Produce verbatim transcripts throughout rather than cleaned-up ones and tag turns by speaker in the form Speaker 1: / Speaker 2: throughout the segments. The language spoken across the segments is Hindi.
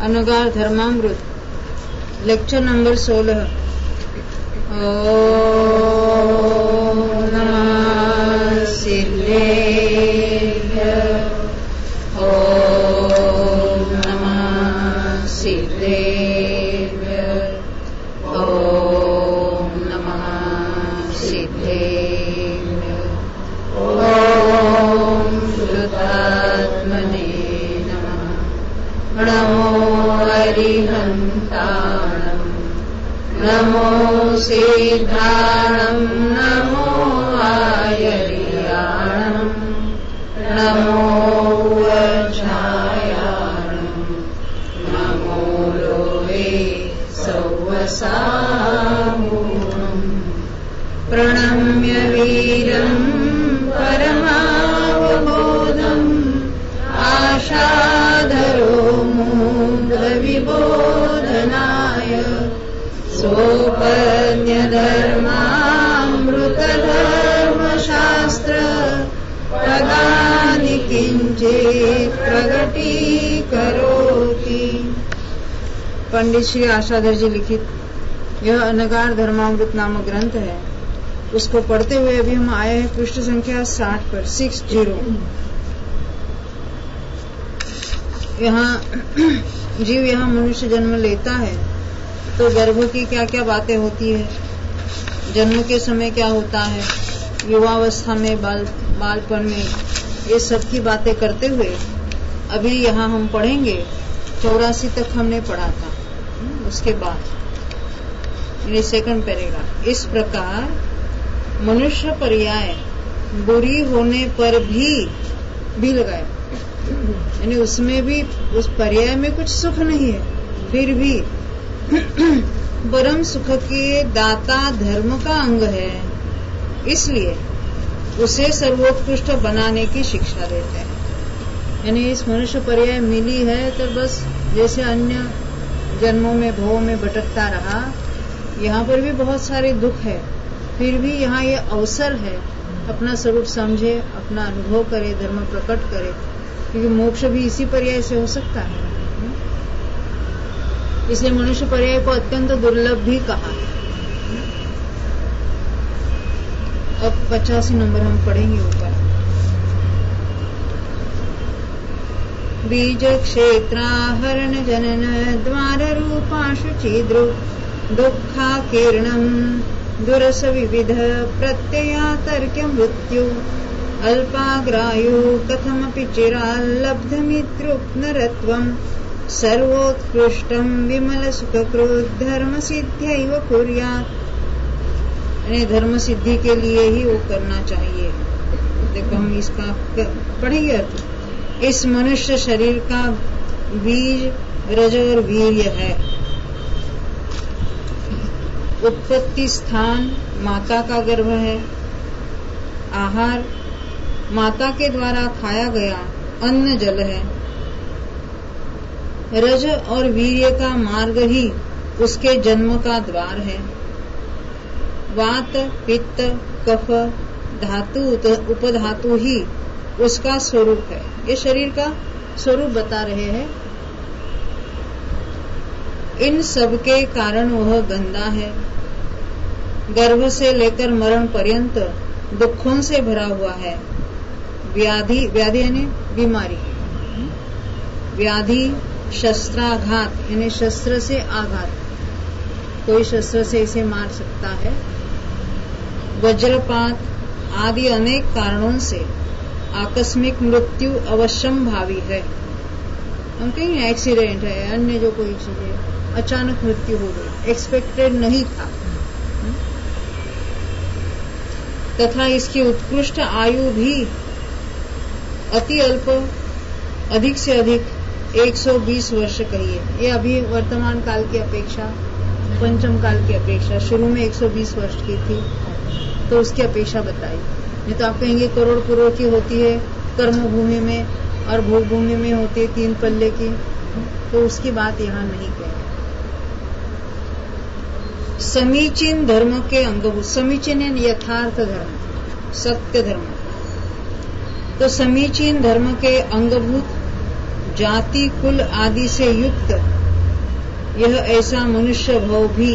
Speaker 1: अनगार धर्मामृत लेक्चर नंबर सोलह। ओम नमः सिद्धेभ्यः। ओम नमः सिद्धेभ्यः। ओम नमः सिद्धेभ्यः। ओम शुद्धात्मने नमो हरिहन्ताणम् नमो सिद्धाणम् नमो आयर्याणम् नमो वज्रायाणम् नमो लोहे सौवसामूलम् प्रणम्य वीरम् परमावबोधम् आशाधरो विबोधनाय सोपन्यधर्मामृतधर्मशास्त्र पदानि किंचित् प्रगटीकरोति। पंडित श्री आशाधर जी लिखित यह अनगार धर्मामृत नामक ग्रंथ है। उसको पढ़ते हुए अभी हम आए हैं पृष्ठ संख्या साठ पर सिक्स जीरो। यहाँ जीव यहाँ मनुष्य जन्म लेता है तो गर्भ की क्या क्या बातें होती है, जन्म के समय क्या होता है, युवावस्था में, बाल बालपन में, ये सब की बातें करते हुए अभी यहाँ हम पढ़ेंगे चौरासी तक हमने पढ़ा था। उसके बाद ये सेकंड पैराग्राफ। इस प्रकार मनुष्य पर्याय बुरी होने पर भी भी लगाए, यानी उसमें भी, उस पर्याय में कुछ सुख नहीं है, फिर भी परम सुख के दाता धर्म का अंग है, इसलिए उसे सर्वोत्कृष्ट बनाने की शिक्षा देते हैं। यानी इस मनुष्य पर्याय मिली है तो बस जैसे अन्य जन्मों में भवों में भटकता रहा, यहाँ पर भी बहुत सारे दुख है, फिर भी यहाँ ये अवसर है अपना स्वरूप समझे, अपना अनुभव करे, धर्म प्रकट करे, क्योंकि मोक्ष भी इसी पर्याय से हो सकता है। इसलिए मनुष्य पर्याय को अत्यंत दुर्लभ भी कहा है। अब पचासी नंबर हम पढ़ेंगे ऊपर। बीज क्षेत्राहरण जनन द्वार रूपाशु छिद्रो दुखा किरणम दुरस विविध प्रत्यया तर्क्य मृत्यु अल्पाग्रायु कथमपि चिराल्लब्धमित्रुप्नरत्वम् सर्वोत्कृष्टं विमल सुखकृत धर्म सिद्ध्यैव कुर्यात्। यानी धर्म सिद्धि के लिए ही वो करना चाहिए। देखो हम इसका पढ़ेंगे अर्थ। इस मनुष्य शरीर का बीज रज और वीर्य है। उत्पत्ति स्थान माता का गर्भ है। आहार माता के द्वारा खाया गया अन्न जल है। रज और वीर्य का मार्ग ही उसके जन्म का द्वार है। वात पित्त कफ धातु उपधातु ही उसका स्वरूप है। ये शरीर का स्वरूप बता रहे हैं। इन सब के कारण वह गंदा है। गर्भ से लेकर मरण पर्यंत दुखों से भरा हुआ है। व्याधि व्याधि यानी बीमारी, व्याधि शस्त्राघात यानी शस्त्र से आघात, कोई शस्त्र से इसे मार सकता है। वज्रपात आदि अनेक कारणों से आकस्मिक मृत्यु अवश्यम भावी है। हम कहेंगे एक्सीडेंट है, अन्य जो कोई चीज है, अचानक मृत्यु हो गई, एक्सपेक्टेड नहीं था। तथा इसकी उत्कृष्ट आयु भी अति अल्प, अधिक से अधिक एक सौ बीस वर्ष कहिए। ये अभी वर्तमान काल की अपेक्षा, पंचम काल की अपेक्षा, शुरू में एक सौ बीस वर्ष की थी तो उसकी अपेक्षा बताई। नहीं तो आप कहेंगे करोड़ करोड़ की होती है कर्म भूमि में और भोग भूमि में होती है तीन पल्ले की, तो उसकी बात यहाँ नहीं कहें। समीचीन धर्म के अंगभूत, समीचीन यथार्थ धर्म, सत्य धर्म, तो समीचीन धर्म के अंगभूत जाति कुल आदि से युक्त यह ऐसा मनुष्य भव भी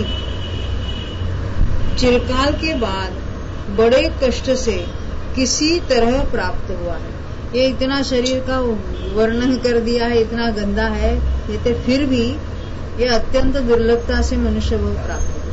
Speaker 1: चिरकाल के बाद बड़े कष्ट से किसी तरह प्राप्त हुआ है। ये इतना शरीर का वर्णन कर दिया है, इतना गंदा है, ये फिर भी ये अत्यंत दुर्लभता से मनुष्य भव प्राप्त हुआ।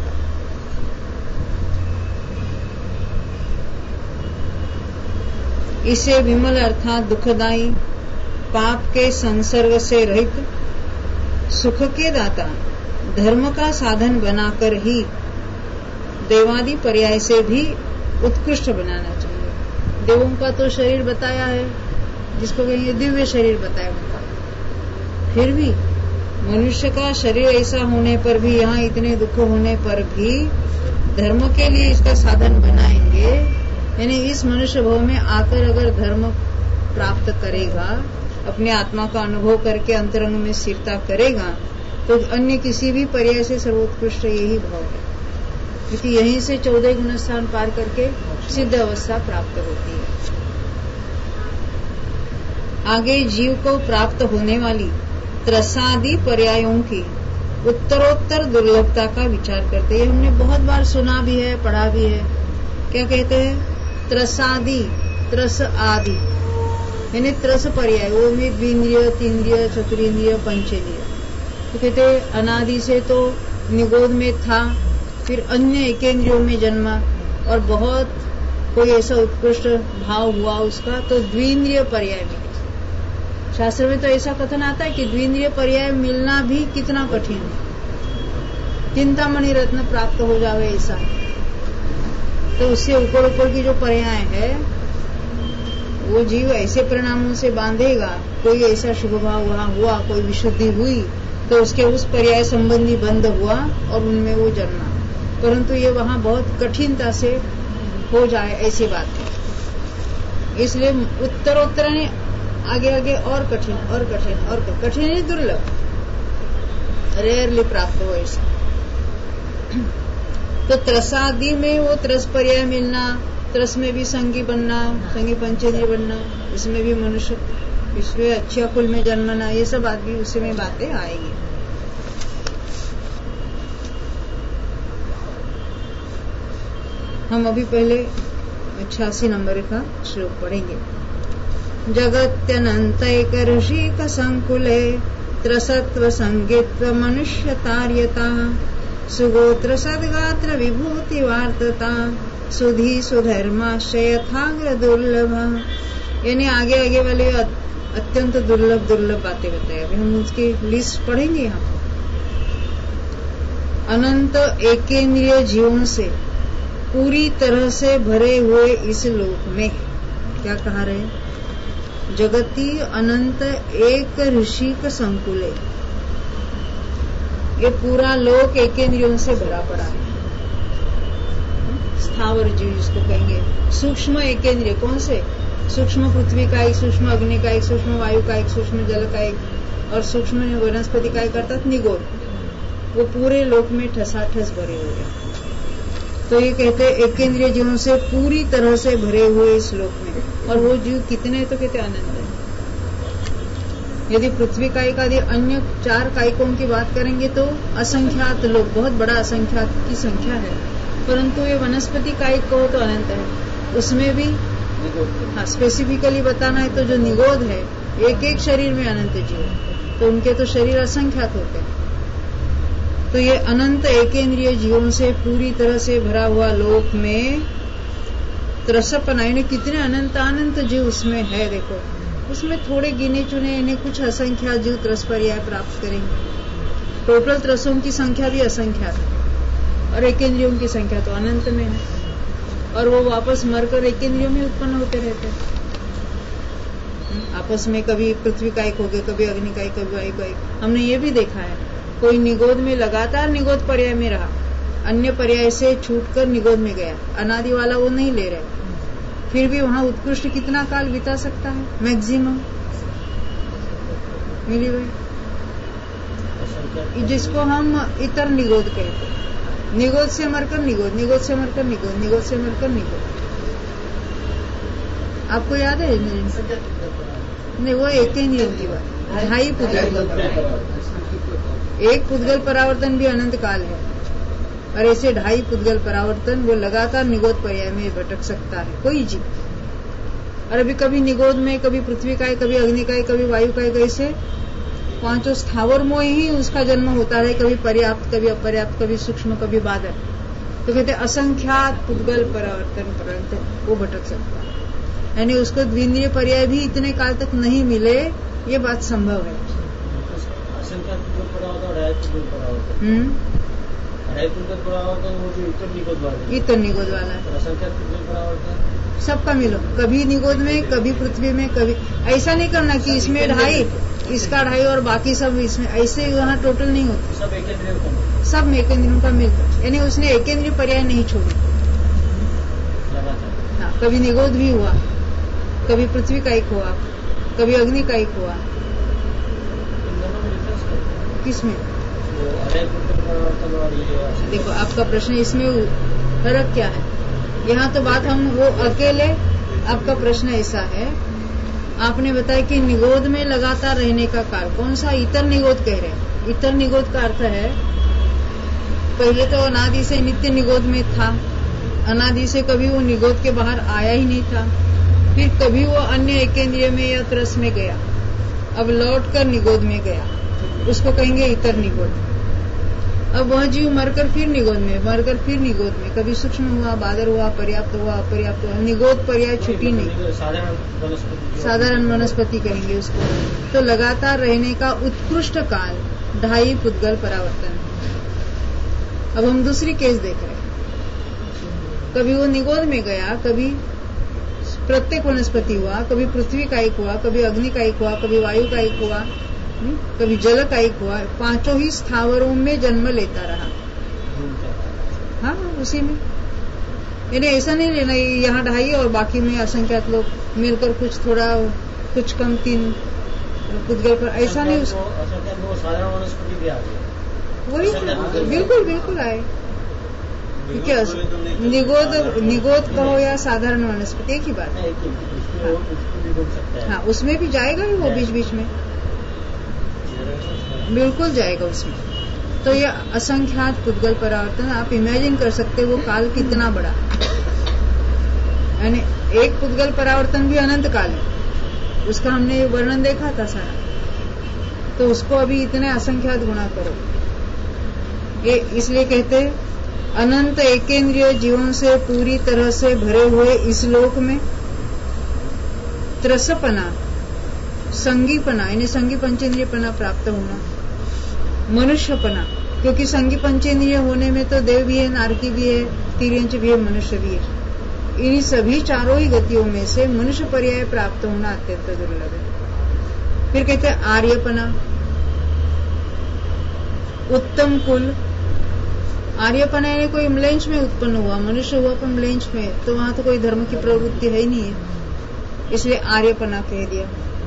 Speaker 1: इसे विमल अर्थात दुखदायी, पाप के संसर्ग से रहित, सुख के दाता, धर्म का साधन बनाकर ही देवादि पर्याय से भी उत्कृष्ट बनाना चाहिए। देवों का तो शरीर बताया है, जिसको कहेंगे दिव्य शरीर बताया उनका। फिर भी मनुष्य का शरीर ऐसा होने पर भी, यहाँ इतने दुख होने पर भी धर्म के लिए इसका साधन बनाएंगे, यानी इस मनुष्य भव में आकर अगर धर्म प्राप्त करेगा, अपने आत्मा का अनुभव करके अंतरंग में स्थिरता करेगा, तो अन्य किसी भी पर्याय से सर्वोत्कृष्ट यही भाव है, क्योंकि यहीं से चौदह गुण स्थान पार करके सिद्ध अवस्था प्राप्त होती है। आगे जीव को प्राप्त होने वाली त्रसादि पर्यायों की उत्तरोत्तर दुर्लभता का विचार करते हैं। हमने बहुत बार सुना भी है, पढ़ा भी है। क्या कहते हैं? त्रसादि, त्रस आदि, यानी त्रस पर्याय, वो भी द्विंद्रिय, तीन्द्रिय, चतुरिंद्रिय, पंचेंद्रिय। तो कहते हैं अनादि से तो निगोद में था, फिर अन्य एकेंद्रियों में जन्मा और बहुत कोई ऐसा उत्कृष्ट भाव हुआ उसका, तो द्विंद्रिय पर्याय मिले। शास्त्र में तो ऐसा कथन आता है कि द्विंद्रिय पर्याय मिलना भी कितना कठिन है, चिंतामणि रत्न प्राप्त हो जावे ऐसा। तो उससे ऊपर ऊपर की जो पर्याय है वो जीव ऐसे परिणामों से बांधेगा, कोई ऐसा शुभ भाव वहां हुआ, कोई विशुद्धि हुई, तो उसके उस पर्याय संबंधी बंध हुआ और उनमें वो जन्मा। परंतु ये वहां बहुत कठिनता से हो जाए ऐसी बात है। इसलिए उत्तरोत्तर ने आगे आगे और कठिन और कठिन और कठिन ही दुर्लभ, रेयरली प्राप्त हो ऐसा। तो त्रसादि में वो त्रस पर्याय मिलना, त्रस में भी संगी बनना, संगी पंचेंद्रिय बनना, इसमें भी मनुष्य इसमें अच्छे कुल में जन्मना, ये सब आदमी उसी में बातें आएगी। हम अभी पहले छियासी नंबर का श्लोक पढ़ेंगे। जगत्यनंतैक ऋषिक संकुले त्रसत्व संगित्व मनुष्यतार्यता सुगोत्र सद्गात्र विभूति वार्तता सुधी सुधर्माश्रय यथाग्र दुर्लभ। यानी आगे आगे वाले अत्यंत दुर्लभ दुर्लभ बातें बताए। अभी हम उसकी लिस्ट पढ़ेंगे। यहाँ अनंत एकेंद्रिय जीवों से पूरी तरह से भरे हुए इस लोक में क्या कहा रहे? जगती अनंत एक ऋषि का संकुल है। ये पूरा लोक एकेंद्रियों से भरा पड़ा है। स्थावर जीव जिसको कहेंगे। सूक्ष्म एकेंद्रिय कौन से? सूक्ष्म पृथ्वी का एक, सूक्ष्म अग्नि का एक, सूक्ष्म वायु का एक, सूक्ष्म जल का एक और सूक्ष्म वनस्पति का एक, अर्थात निगोद। वो पूरे लोक में ठसाठस भरे हुए हैं। तो ये कहते हैं एकेंद्रिय जीवों से पूरी तरह से भरे हुए इस लोक में। और वो जीव कितने? तो कहते अनंत है। यदि पृथ्वी कायिक आदि अन्य चार कायिकों की बात करेंगे तो असंख्यात लोग, बहुत बड़ा असंख्यात की संख्या है। परंतु ये वनस्पति कायिक कहो तो अनंत है। उसमें भी हाँ स्पेसिफिकली बताना है तो जो निगोद है, एक एक शरीर में अनंत जीव, तो उनके तो शरीर असंख्यात होते हैं। तो ये अनंत एकेंद्रिय जीवों से पूरी तरह से भरा हुआ लोक में त्रसपना, यानी कितने अनंत अनंत जीव उसमें है। देखो उसमें थोड़े गिने चुने इन्हें कुछ असंख्यात जीव त्रस पर्याय प्राप्त करेंगे। टोटल त्रसों की संख्या भी असंख्यात है और एकेंद्रियों की संख्या तो अनंत में है। और वो वापस मरकर एकेंद्रियों में उत्पन्न होते रहते हैं आपस में। कभी पृथ्वी कायिक हो गए, कभी अग्नि कायिक, कभी वायु कायिक। हमने ये भी देखा है, कोई निगोद में लगातार निगोद पर्याय में रहा, अन्य पर्याय से छूटकर निगोद में गया, अनादि वाला वो नहीं ले रहे, फिर भी वहां उत्कृष्ट कितना काल बिता सकता है? मैक्सिमम मिली भाई, जिसको हम इतर निगोद कहते हैं। निगोद से मरकर निगोद, निगोद से मरकर निगोद, निगोद से मरकर निगोद। आपको याद है? नहीं, वो एक ही नियम की बात, ढाई पुद्गल, एक पुद्गल परावर्तन भी अनंत काल है, और ऐसे ढाई पुद्गल परावर्तन वो लगातार निगोद पर्याय में भटक सकता है कोई जीव। और अभी कभी निगोद में, कभी पृथ्वी का है, कभी अग्नि का है, कभी वायु का है, कैसे पांचों स्थावर में ही उसका जन्म होता है, कभी पर्याप्त, कभी अपर्याप्त, कभी सूक्ष्म, कभी बादल। तो कहते असंख्यात पुद्गल परावर्तन पर्यंत वो भटक सकता है, यानी उसको द्विंद्रिय पर्याय भी इतने काल तक नहीं मिले, ये बात संभव है।
Speaker 2: असंख्यात पुद्गल परावर्तन,
Speaker 1: हम्म
Speaker 2: इतर निगोद वाला
Speaker 1: है,
Speaker 2: असंख्यात पुद्गल परावर्तन
Speaker 1: सबका मिलो, कभी निगोद में, कभी पृथ्वी में, कभी ऐसा नहीं करना कि इसमें ढाई, इसका ढाई और बाकी सब इसमें, ऐसे वहाँ टोटल नहीं होता,
Speaker 2: सब एकेंद्रियों का,
Speaker 1: सब एकेंद्रियों का मिलता, यानी उसने एकेंद्रीय पर्याय नहीं छोड़ी। हाँ, कभी निगोद भी हुआ, कभी पृथ्वी का एक हुआ, कभी अग्नि का एक हुआ। किसमें? देखो आपका प्रश्न इसमें फर्क क्या है, यहाँ तो बात हम वो अकेले, आपका प्रश्न ऐसा है, आपने बताया कि निगोद में लगातार रहने का काल, कौन सा इतर निगोद कह रहे हैं? इतर निगोद का अर्थ है पहले तो अनादि से नित्य निगोद में था, अनादि से कभी वो निगोद के बाहर आया ही नहीं था, फिर कभी वो अन्य एकेंद्रिय में या त्रस में गया, अब लौट कर निगोद में गया, उसको कहेंगे इतर निगोद। अब वह जीव मरकर फिर निगोद में, मरकर फिर निगोद में, कभी सूक्ष्म हुआ, बादल हुआ, पर्याप्त हुआ, अपर्याप्त हुआ, निगोद पर्याय छुट्टी नहीं, साधारण वनस्पति कहेंगे उसको। तो लगातार रहने का उत्कृष्ट काल ढाई पुद्गल परावर्तन। अब हम दूसरी केस देख रहे हैं, कभी वो निगोद में गया, कभी प्रत्येक वनस्पति हुआ, कभी पृथ्वी का एक हुआ, कभी अग्नि का एक हुआ, कभी वायु का एक हुआ, कभी जल का एक हुआ, पांचों ही स्थावरों में जन्म लेता रहा। हाँ, उसी में, यानी ऐसा नहीं लेना यहाँ ढाई और बाकी में असंख्यात लोग मिलकर कुछ थोड़ा कुछ कम तीन पुद्गल पर, ऐसा नहीं। उसको
Speaker 2: साधारण वनस्पति भी आ गई,
Speaker 1: वही बिल्कुल बिल्कुल आए, क्या निगोद, निगोद कहो या साधारण वनस्पति एक ही बात है। हाँ, उसमें भी जाएगा ही वो बीच बीच में, बिल्कुल जाएगा उसमें। तो ये असंख्यात पुद्गल परावर्तन, आप इमेजिन कर सकते वो काल कितना बड़ा, यानी एक पुद्गल परावर्तन भी अनंत काल है, उसका हमने वर्णन देखा था सारा, तो उसको अभी इतने असंख्यात गुणा करो। ये इसलिए कहते अनंत एकेंद्रिय जीवन से पूरी तरह से भरे हुए इस लोक में त्रसपना, संगीपना, यानी संगी पंचेंद्रियपना प्राप्त होना, मनुष्यपना, क्योंकि संगी पंचेंद्रिय होने में तो देव भी है, नारकी भी है, तिर्यंच भी है, मनुष्य भी है। इन सभी चारों ही गतियों में से मनुष्य पर्याय प्राप्त होना अत्यंत दुर्लभ है। फिर कहते हैं आर्यपना, उत्तम कुल। आर्यपना यानी कोई म्लेंच में उत्पन्न हुआ, मनुष्य हुआ पर म्लेंच में, तो वहां तो कोई धर्म की प्रवृत्ति है ही नहीं है, इसलिए आर्यपना कह दिया।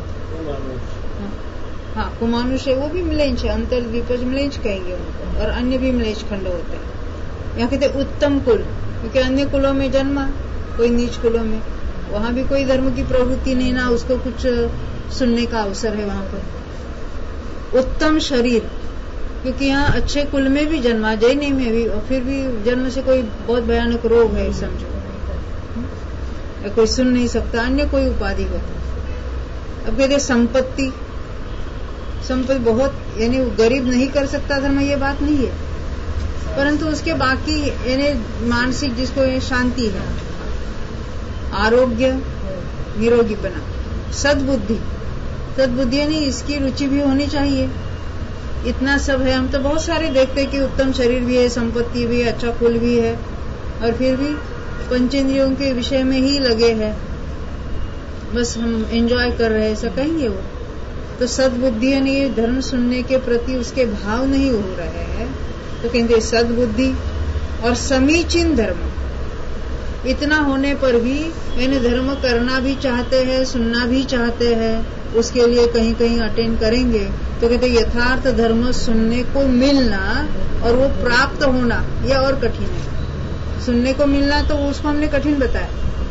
Speaker 1: हाँ, कुमानुष है, वो भी म्लेंच है, अंतर्द्वीपज म्लेंच कहेंगे उनको, और अन्य भी म्लेंच खंड होते हैं। यहाँ कहते उत्तम कुल, क्योंकि अन्य कुलों में जन्मा, कोई नीच कुलों में, वहां भी कोई धर्म की प्रवृत्ति नहीं, ना उसको कुछ सुनने का अवसर है वहां पर। उत्तम शरीर, क्योंकि यहाँ अच्छे कुल में भी जन्मा, जैनी में भी, और फिर भी जन्म से कोई बहुत भयानक रोग है समझो, या कोई सुन नहीं सकता, अन्य कोई उपाधि हो। अब कहते संपत्ति, संपत्ति बहुत, यानी गरीब नहीं कर सकता धर्म, ये बात नहीं है, परंतु उसके बाकी यानी मानसिक जिसको ये शांति है, आरोग्य, निरोगीपना, सद्बुद्धि, सद्बुद्धि यानी इसकी रुचि भी होनी चाहिए। इतना सब है, हम तो बहुत सारे देखते हैं कि उत्तम शरीर भी है, संपत्ति भी है, अच्छा कुल भी है, और फिर भी पंचेंद्रियों के विषय में ही लगे हैं, बस हम एंजॉय कर रहे हैं, ऐसा कहेंगे वो। तो सद्बुद्धि यानी धर्म सुनने के प्रति उसके भाव नहीं हो रहे हैं, तो कहते सद्बुद्धि और समीचीन धर्म। इतना होने पर भी यानी धर्म करना भी चाहते हैं, सुनना भी चाहते हैं, उसके लिए कहीं कहीं अटेंड करेंगे, तो कहते यथार्थ धर्म सुनने को मिलना और वो प्राप्त होना यह और कठिन है। सुनने को मिलना तो उसको हमने कठिन बताया,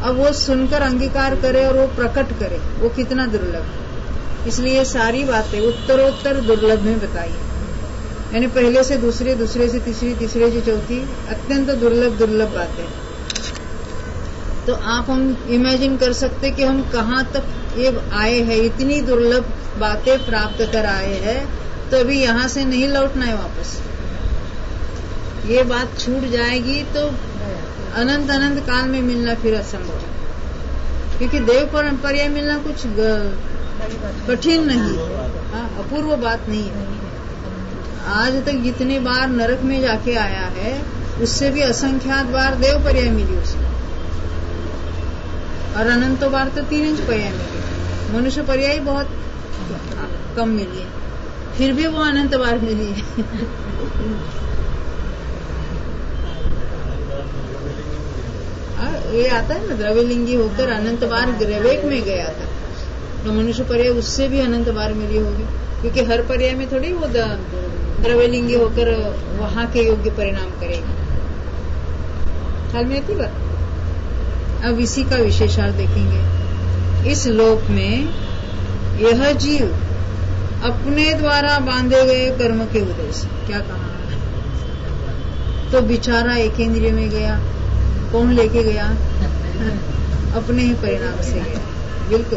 Speaker 1: अब वो सुनकर अंगीकार करे और वो प्रकट करे, वो कितना दुर्लभ है। इसलिए सारी बातें उत्तरोत्तर दुर्लभ में बताई है, यानी पहले से दूसरे, दूसरे से तीसरी, तीसरे से चौथी, अत्यंत दुर्लभ दुर्लभ बातें। तो आप हम इमेजिन कर सकते कि हम कहाँ तक ये आए हैं, इतनी दुर्लभ बातें प्राप्त कर आए हैं, तो अभी यहाँ से नहीं लौटना है वापस। ये बात छूट जाएगी तो अनंत अनंत काल में मिलना फिर असंभव है, क्योंकि देव परंपरा मिलना कुछ कठिन नहीं, हाँ, अपूर्व बात नहीं है। आज तक जितने बार नरक में जाके आया है, उससे भी असंख्यात बार देव पर्याय मिली उसको, और अनंतो बार तो तीन इंच पर्याय मिली। मनुष्य पर्याय बहुत कम मिली है, फिर भी वो अनंत बार मिली है। ये आता है ना, द्रव्यलिंगी होकर अनंत बार ग्रवेक में गया था, तो मनुष्य पर्याय उससे भी अनंत बार मिली होगी, क्योंकि हर पर्याय में थोड़ी वो द्रव्यलिंगी होकर वहां के योग्य परिणाम करेगी। ख्याल में आती बात। अब इसी का विशेषार्थ देखेंगे। इस लोक में यह जीव अपने द्वारा बांधे गए कर्म के उदय से, क्या कहा, तो बेचारा एकेंद्रिय में गया। कौन लेके गया? अपने ही परिणाम से गया, बिल्कुल।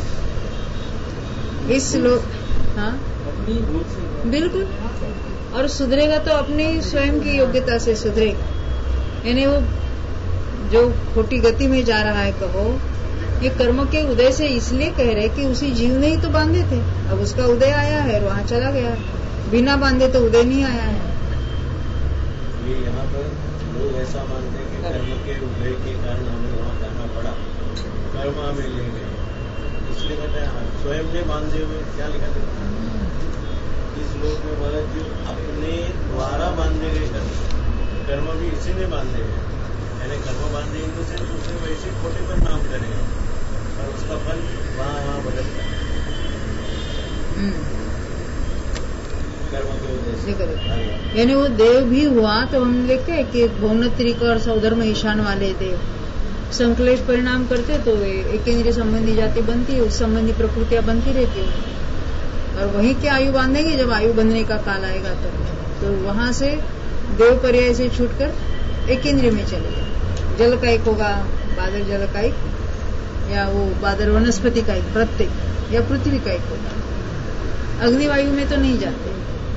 Speaker 1: इस लोक, हाँ बिल्कुल, और सुधरेगा तो अपनी स्वयं की योग्यता से सुधरेगा। यानी वो जो खोटी गति में जा रहा है, कहो ये कर्म के उदय से इसलिए कह रहे कि उसी जीव ने ही तो बांधे थे, अब उसका उदय आया है और वहाँ चला गया। बिना बांधे तो उदय नहीं आया है।
Speaker 3: ये यहाँ पर लोग ऐसा मानते हैं कि कर्म के उदय के कारण हमें वहाँ करना पड़ा, कर्म हमें ले गए, इसलिए कहते हैं स्वयं ने बांधे हुए। क्या लिखा था इस लोक में? महाराज जी अपने द्वारा बांधे गए कर्म, कर्म भी इसी ने बांधे हुए, यानी कर्म बांधे इनको से उसने वैसे खोटे पर नाम करेगा और उसका फल वहाँ वहाँ बदलता है।
Speaker 1: यानी वो देव भी हुआ तो हम लिखते हैं कि भौनत्रिक और सौधर्म ईशान वाले देव संकलेश परिणाम करते, तो एक इंद्रिय संबंधी जाति बनती है, उस संबंधी प्रकृतियां बनती रहती है, और वही क्या आयु बांधेगी जब आयु बंधने का काल आएगा तो, तो वहां से देव पर्याय से छूटकर एक इंद्रिय में चले जाए। जल का एक होगा बादल जल का एक, या वो बादल वनस्पति का एक प्रत्येक, या पृथ्वी का एक होगा। अग्निवायु में तो नहीं जाते।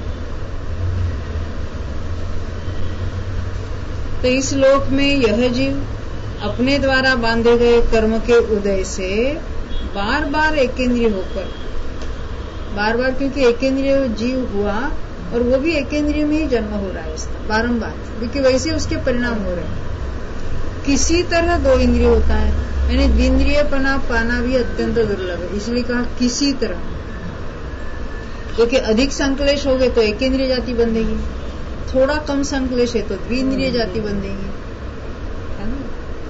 Speaker 1: तो इस लोक में यह जीव अपने द्वारा बांधे गए कर्म के उदय से बार बार एकेंद्रिय होकर, बार बार, क्योंकि एकेंद्रिय जीव हुआ और वो भी एकेंद्रिय में ही जन्म हो रहा है इसका बारंबार, क्योंकि वैसे उसके परिणाम हो रहे हैं। किसी तरह दो इंद्रिय होता है, यानी द्विंद्रिय पना पाना भी अत्यंत दुर्लभ है, इसलिए कहा किसी तरह, क्योंकि अधिक संकलेश हो गए तो एकेंद्रिय जाति बंधेगी, थोड़ा कम संकलेश है तो द्विंद्रिय जाति बंधेगी, है ना।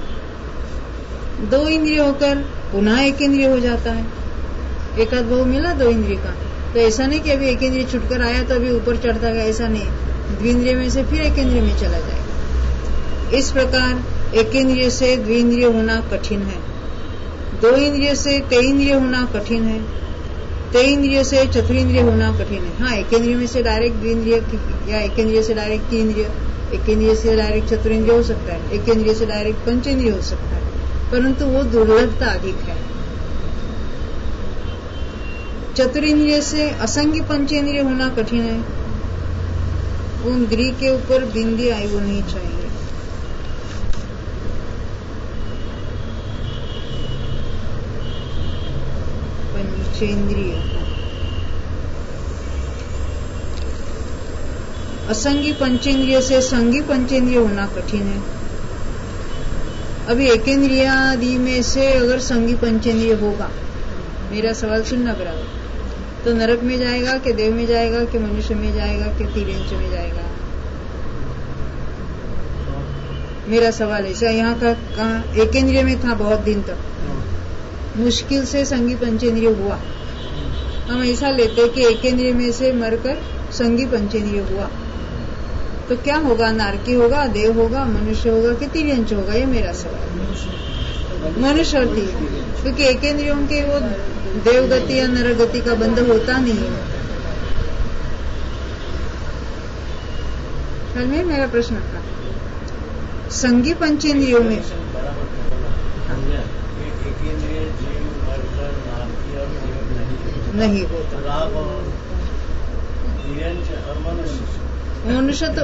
Speaker 1: दो इंद्रिय होकर पुनः एक इंद्रिय हो जाता है। एक आध भाव मिला दो इंद्रिय का, तो ऐसा नहीं कि अभी एक इंद्रिय छुटकर आया तो अभी ऊपर चढ़ता गया, ऐसा नहीं, द्विंद्रिय में से फिर एक इंद्रिय में चला जाएगा। इस प्रकार एक इंद्रिय से द्विंद्रिय होना कठिन है, दो इंद्रिय से तेईन्द्रिय होना कठिन है, तेईन्द्रिय से चतुरिंद्रिय होना कठिन है। हाँ, एक इंद्रिय में से डायरेक्ट द्विंद्रिय या एक इंद्रिय से डायरेक्ट तीन्द्रिय, एक इंद्रिय से डायरेक्ट चतुरिंद्रिय हो सकता है, एक इंद्रिय से डायरेक्ट पंचेंद्रिय हो सकता है, परंतु वो दुर्लभता अधिक है। चतुरिंद्रिय से असंख्य पंचेंद्रिय होना कठिन है। उन द्रि के ऊपर बिंदी आई वो नहीं चाहिए। पंचेंद्रिय, असंगी पंचेंद्रिय से संगी पंचेंद्रिय होना कठिन है। अभी एकेंद्रियादि में से अगर संगी पंचेंद्रिय होगा, मेरा सवाल सुनना बराबर, तो नरक में जाएगा कि देव में जाएगा कि मनुष्य में जाएगा कि तिर्यंच में जाएगा? मेरा सवाल ऐसा। यहाँ का कहा एकेंद्रिय में था बहुत दिन तक, मुश्किल से संगी पंचेंद्रिय हुआ। हम ऐसा लेते कि एकेंद्रिय में से मरकर संगी पंचेंद्रिय हुआ, तो क्या होगा? नारकी होगा, देव होगा, मनुष्य होगा कि तिर्यंच होगा? ये मेरा सवाल है। मनुष्य और तीर्य, क्योंकि एक इंद्रियों के वो देवगति या नरगति का बंध होता नहीं है। कल में मेरा प्रश्न था, संगी पंचेंद्रियों में नहीं होता। मनुष्य तो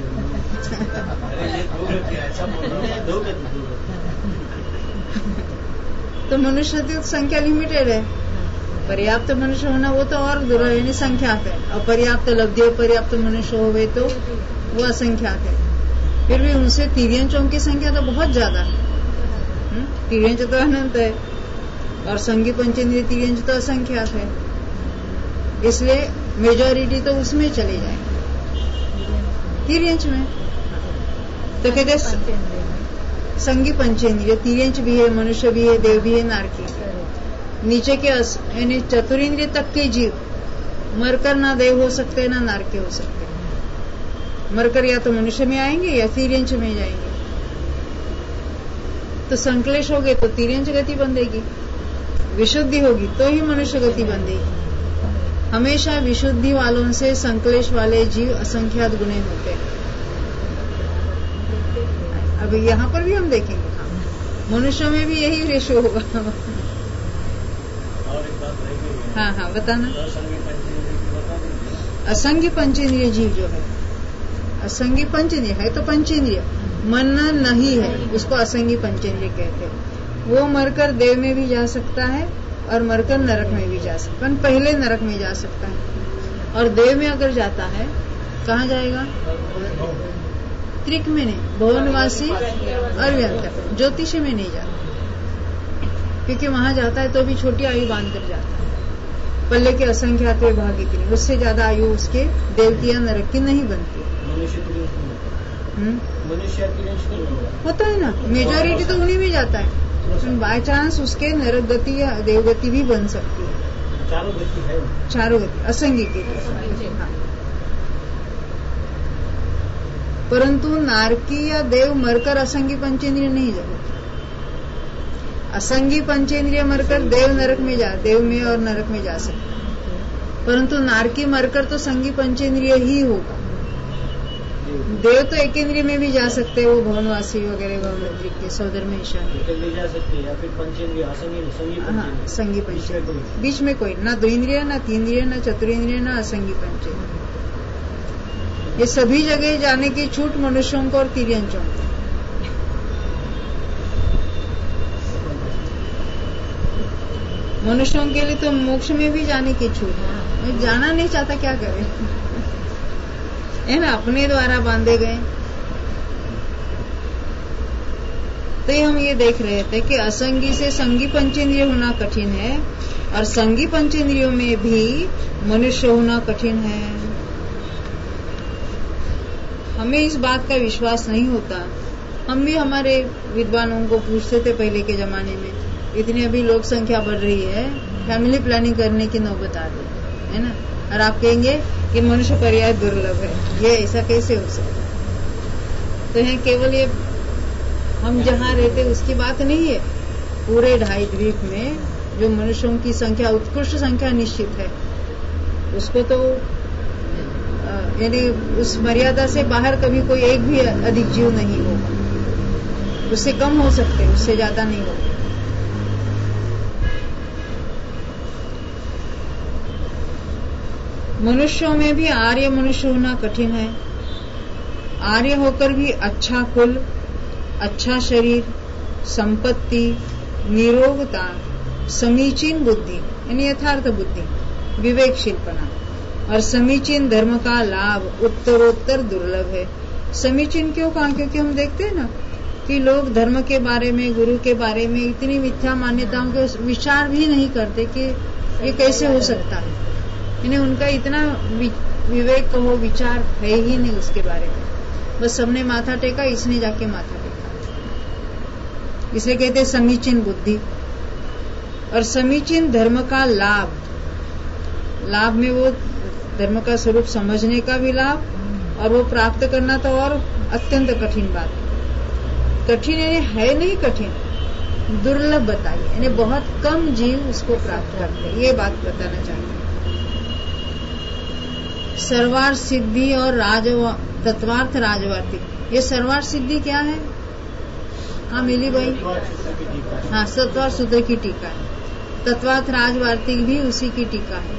Speaker 1: तो मनुष्य की संख्या लिमिटेड है। पर्याप्त मनुष्य होना वो तो और दूर है, यानी संख्याक है। और पर्याप्त लब्धि पर्याप्त मनुष्य हो तो वो असंख्याक है। फिर भी उनसे तिर्यंचों की संख्या तो बहुत ज्यादा है। तिर्यंच तो अनंत है और संगी पंचेंद्रिय तिर्यंच तो असंख्याक है, इसलिए मेजॉरिटी तो उसमें चले जाएंगे, तिर्यंच में। तो कहते संगी पंचेंद्रिय तिर्यंच भी है, मनुष्य भी है, देव भी है, नारकी। नीचे के यानी चतुरेंद्रिय तक के जीव मरकर ना देव हो सकते ना नारकी हो सकते। मरकर या तो मनुष्य में आएंगे या तिर्यंच में जाएंगे। तो संक्लेश हो गए तो तिर्यंच गति बंधेगी, विशुद्धि होगी तो ही मनुष्य गति बंधेगी। हमेशा विशुद्धि वालों से संक्लेश वाले जीव असंख्यात गुणे होते हैं। अब यहाँ पर भी हम देखेंगे, हाँ, मनुष्यों में भी यही रेशो होगा। हाँ हाँ बताना। असंगी पंचेंद्रिय जीव जो है, असंगी पंचेंद्रिय है तो पंचेंद्रिय मन नहीं है, उसको असंगी पंचेंद्रिय कहते हैं। वो मरकर देव में भी जा सकता है और मरकर नरक में भी जा सकता है। पहले नरक में जा सकता है और देव में अगर जाता है कहाँ जाएगा? त्रिक में नहीं, भुवनवासी और व्यंतर ज्योतिष में नहीं जाता, क्योंकि वहां जाता है तो भी छोटी आयु बांध कर जाता है। पल्ले के असंख्यात भाग इतनी, उससे ज्यादा आयु उसके देवती या नरक की नहीं बनती।
Speaker 2: मनुष्य
Speaker 1: होता है ना, मेजॉरिटी तो उन्हीं में जाता है। बाय चांस उसके नरक गति या देवगति भी बन सकती है।
Speaker 2: चारों गति है,
Speaker 1: चारों गति असंगी के लिए। हाँ। परंतु नारकी या देव मरकर असंगी पंचेंद्रिय नहीं जाते। असंगी पंचेंद्रिय मरकर देव नरक में जा देव में और नरक में जा सकते, परंतु नारकी मरकर तो संगी पंचेंद्रिय ही होगा। देव तो एक इंद्रिय में भी जा सकते हैं, वो भवनवासी वगैरह भवनद्रिक के सौदर में ईशान
Speaker 2: जा सकते हैं, या फिर पंचेंद्रिय असंगी।
Speaker 1: हाँ, संगी पंचेंद्रिय बीच में कोई ना, दो इंद्रिय ना तीन इंद्रिय ना चतुरेंद्रिय ना असंगी पंचेंद्रिय। ये सभी जगह जाने की छूट मनुष्यों को और तिर्यंचों को। मनुष्यों के लिए तो मोक्ष में भी जाने की छूट है, जाना नहीं चाहता क्या करे, है ना, अपने द्वारा बांधे गए। तो हम ये देख रहे थे कि असंगी से संगी पंचेंद्रिय होना कठिन है और संगी पंचेंद्रियों में भी मनुष्य होना कठिन है। हमें इस बात का विश्वास नहीं होता। हम भी हमारे विद्वानों को पूछते थे पहले के जमाने में, इतनी अभी लोक संख्या बढ़ रही है, फैमिली प्लानिंग करने की नौबत आ रही है ना, और आप कहेंगे कि मनुष्य पर्याय दुर्लभ है, ये ऐसा कैसे हो सकता है? तो है केवल ये हम जहाँ रहते उसकी बात नहीं है। पूरे ढाई द्वीप में जो मनुष्यों की संख्या उत्कृष्ट संख्या निश्चित है, उसको तो यानी उस मर्यादा से बाहर कभी koई एक भी अधिक जीव नहीं होगा। उससे कम हो सकते, उससे ज्यादा नहीं होगा। मनुष्यों में भी आर्य मनुष्य होना कठिन है। आर्य होकर भी अच्छा कुल, अच्छा शरीर, संपत्ति, निरोगता, समीचीन बुद्धि यानी यथार्थ बुद्धि, विवेकशीलपना और समीचीन धर्म का लाभ उत्तरोत्तर दुर्लभ है। समीचीन क्यों कहा? क्योंकि हम देखते हैं ना कि लोग धर्म के बारे में, गुरु के बारे में इतनी मिथ्या मान्यताओं के विचार भी नहीं करते कि ये कैसे हो सकता है। इन्हें उनका इतना विवेक हो, विचार है ही नहीं उसके बारे में। बस सबने माथा टेका, इसने जाके माथा टेका। इसे कहते हैं समीचीन बुद्धि। और समीचीन धर्म का लाभ, लाभ में वो धर्म का स्वरूप समझने का भी लाभ, और वो प्राप्त करना तो और अत्यंत कठिन बात है। कठिन यानी है नहीं कठिन, दुर्लभ बताई, यानी बहुत कम जीव उसको प्राप्त करते हैं, ये बात बताना चाहते हैं। सर्वार्थ सिद्धि और राजव तत्वार्थ राजवार्तिक, ये सर्वार्थ सिद्धि क्या है? हाँ मिली भाई, हाँ सत्वार्थ सूत्र की टीका है। तत्वार्थ राजवार्तिक भी उसी की टीका है।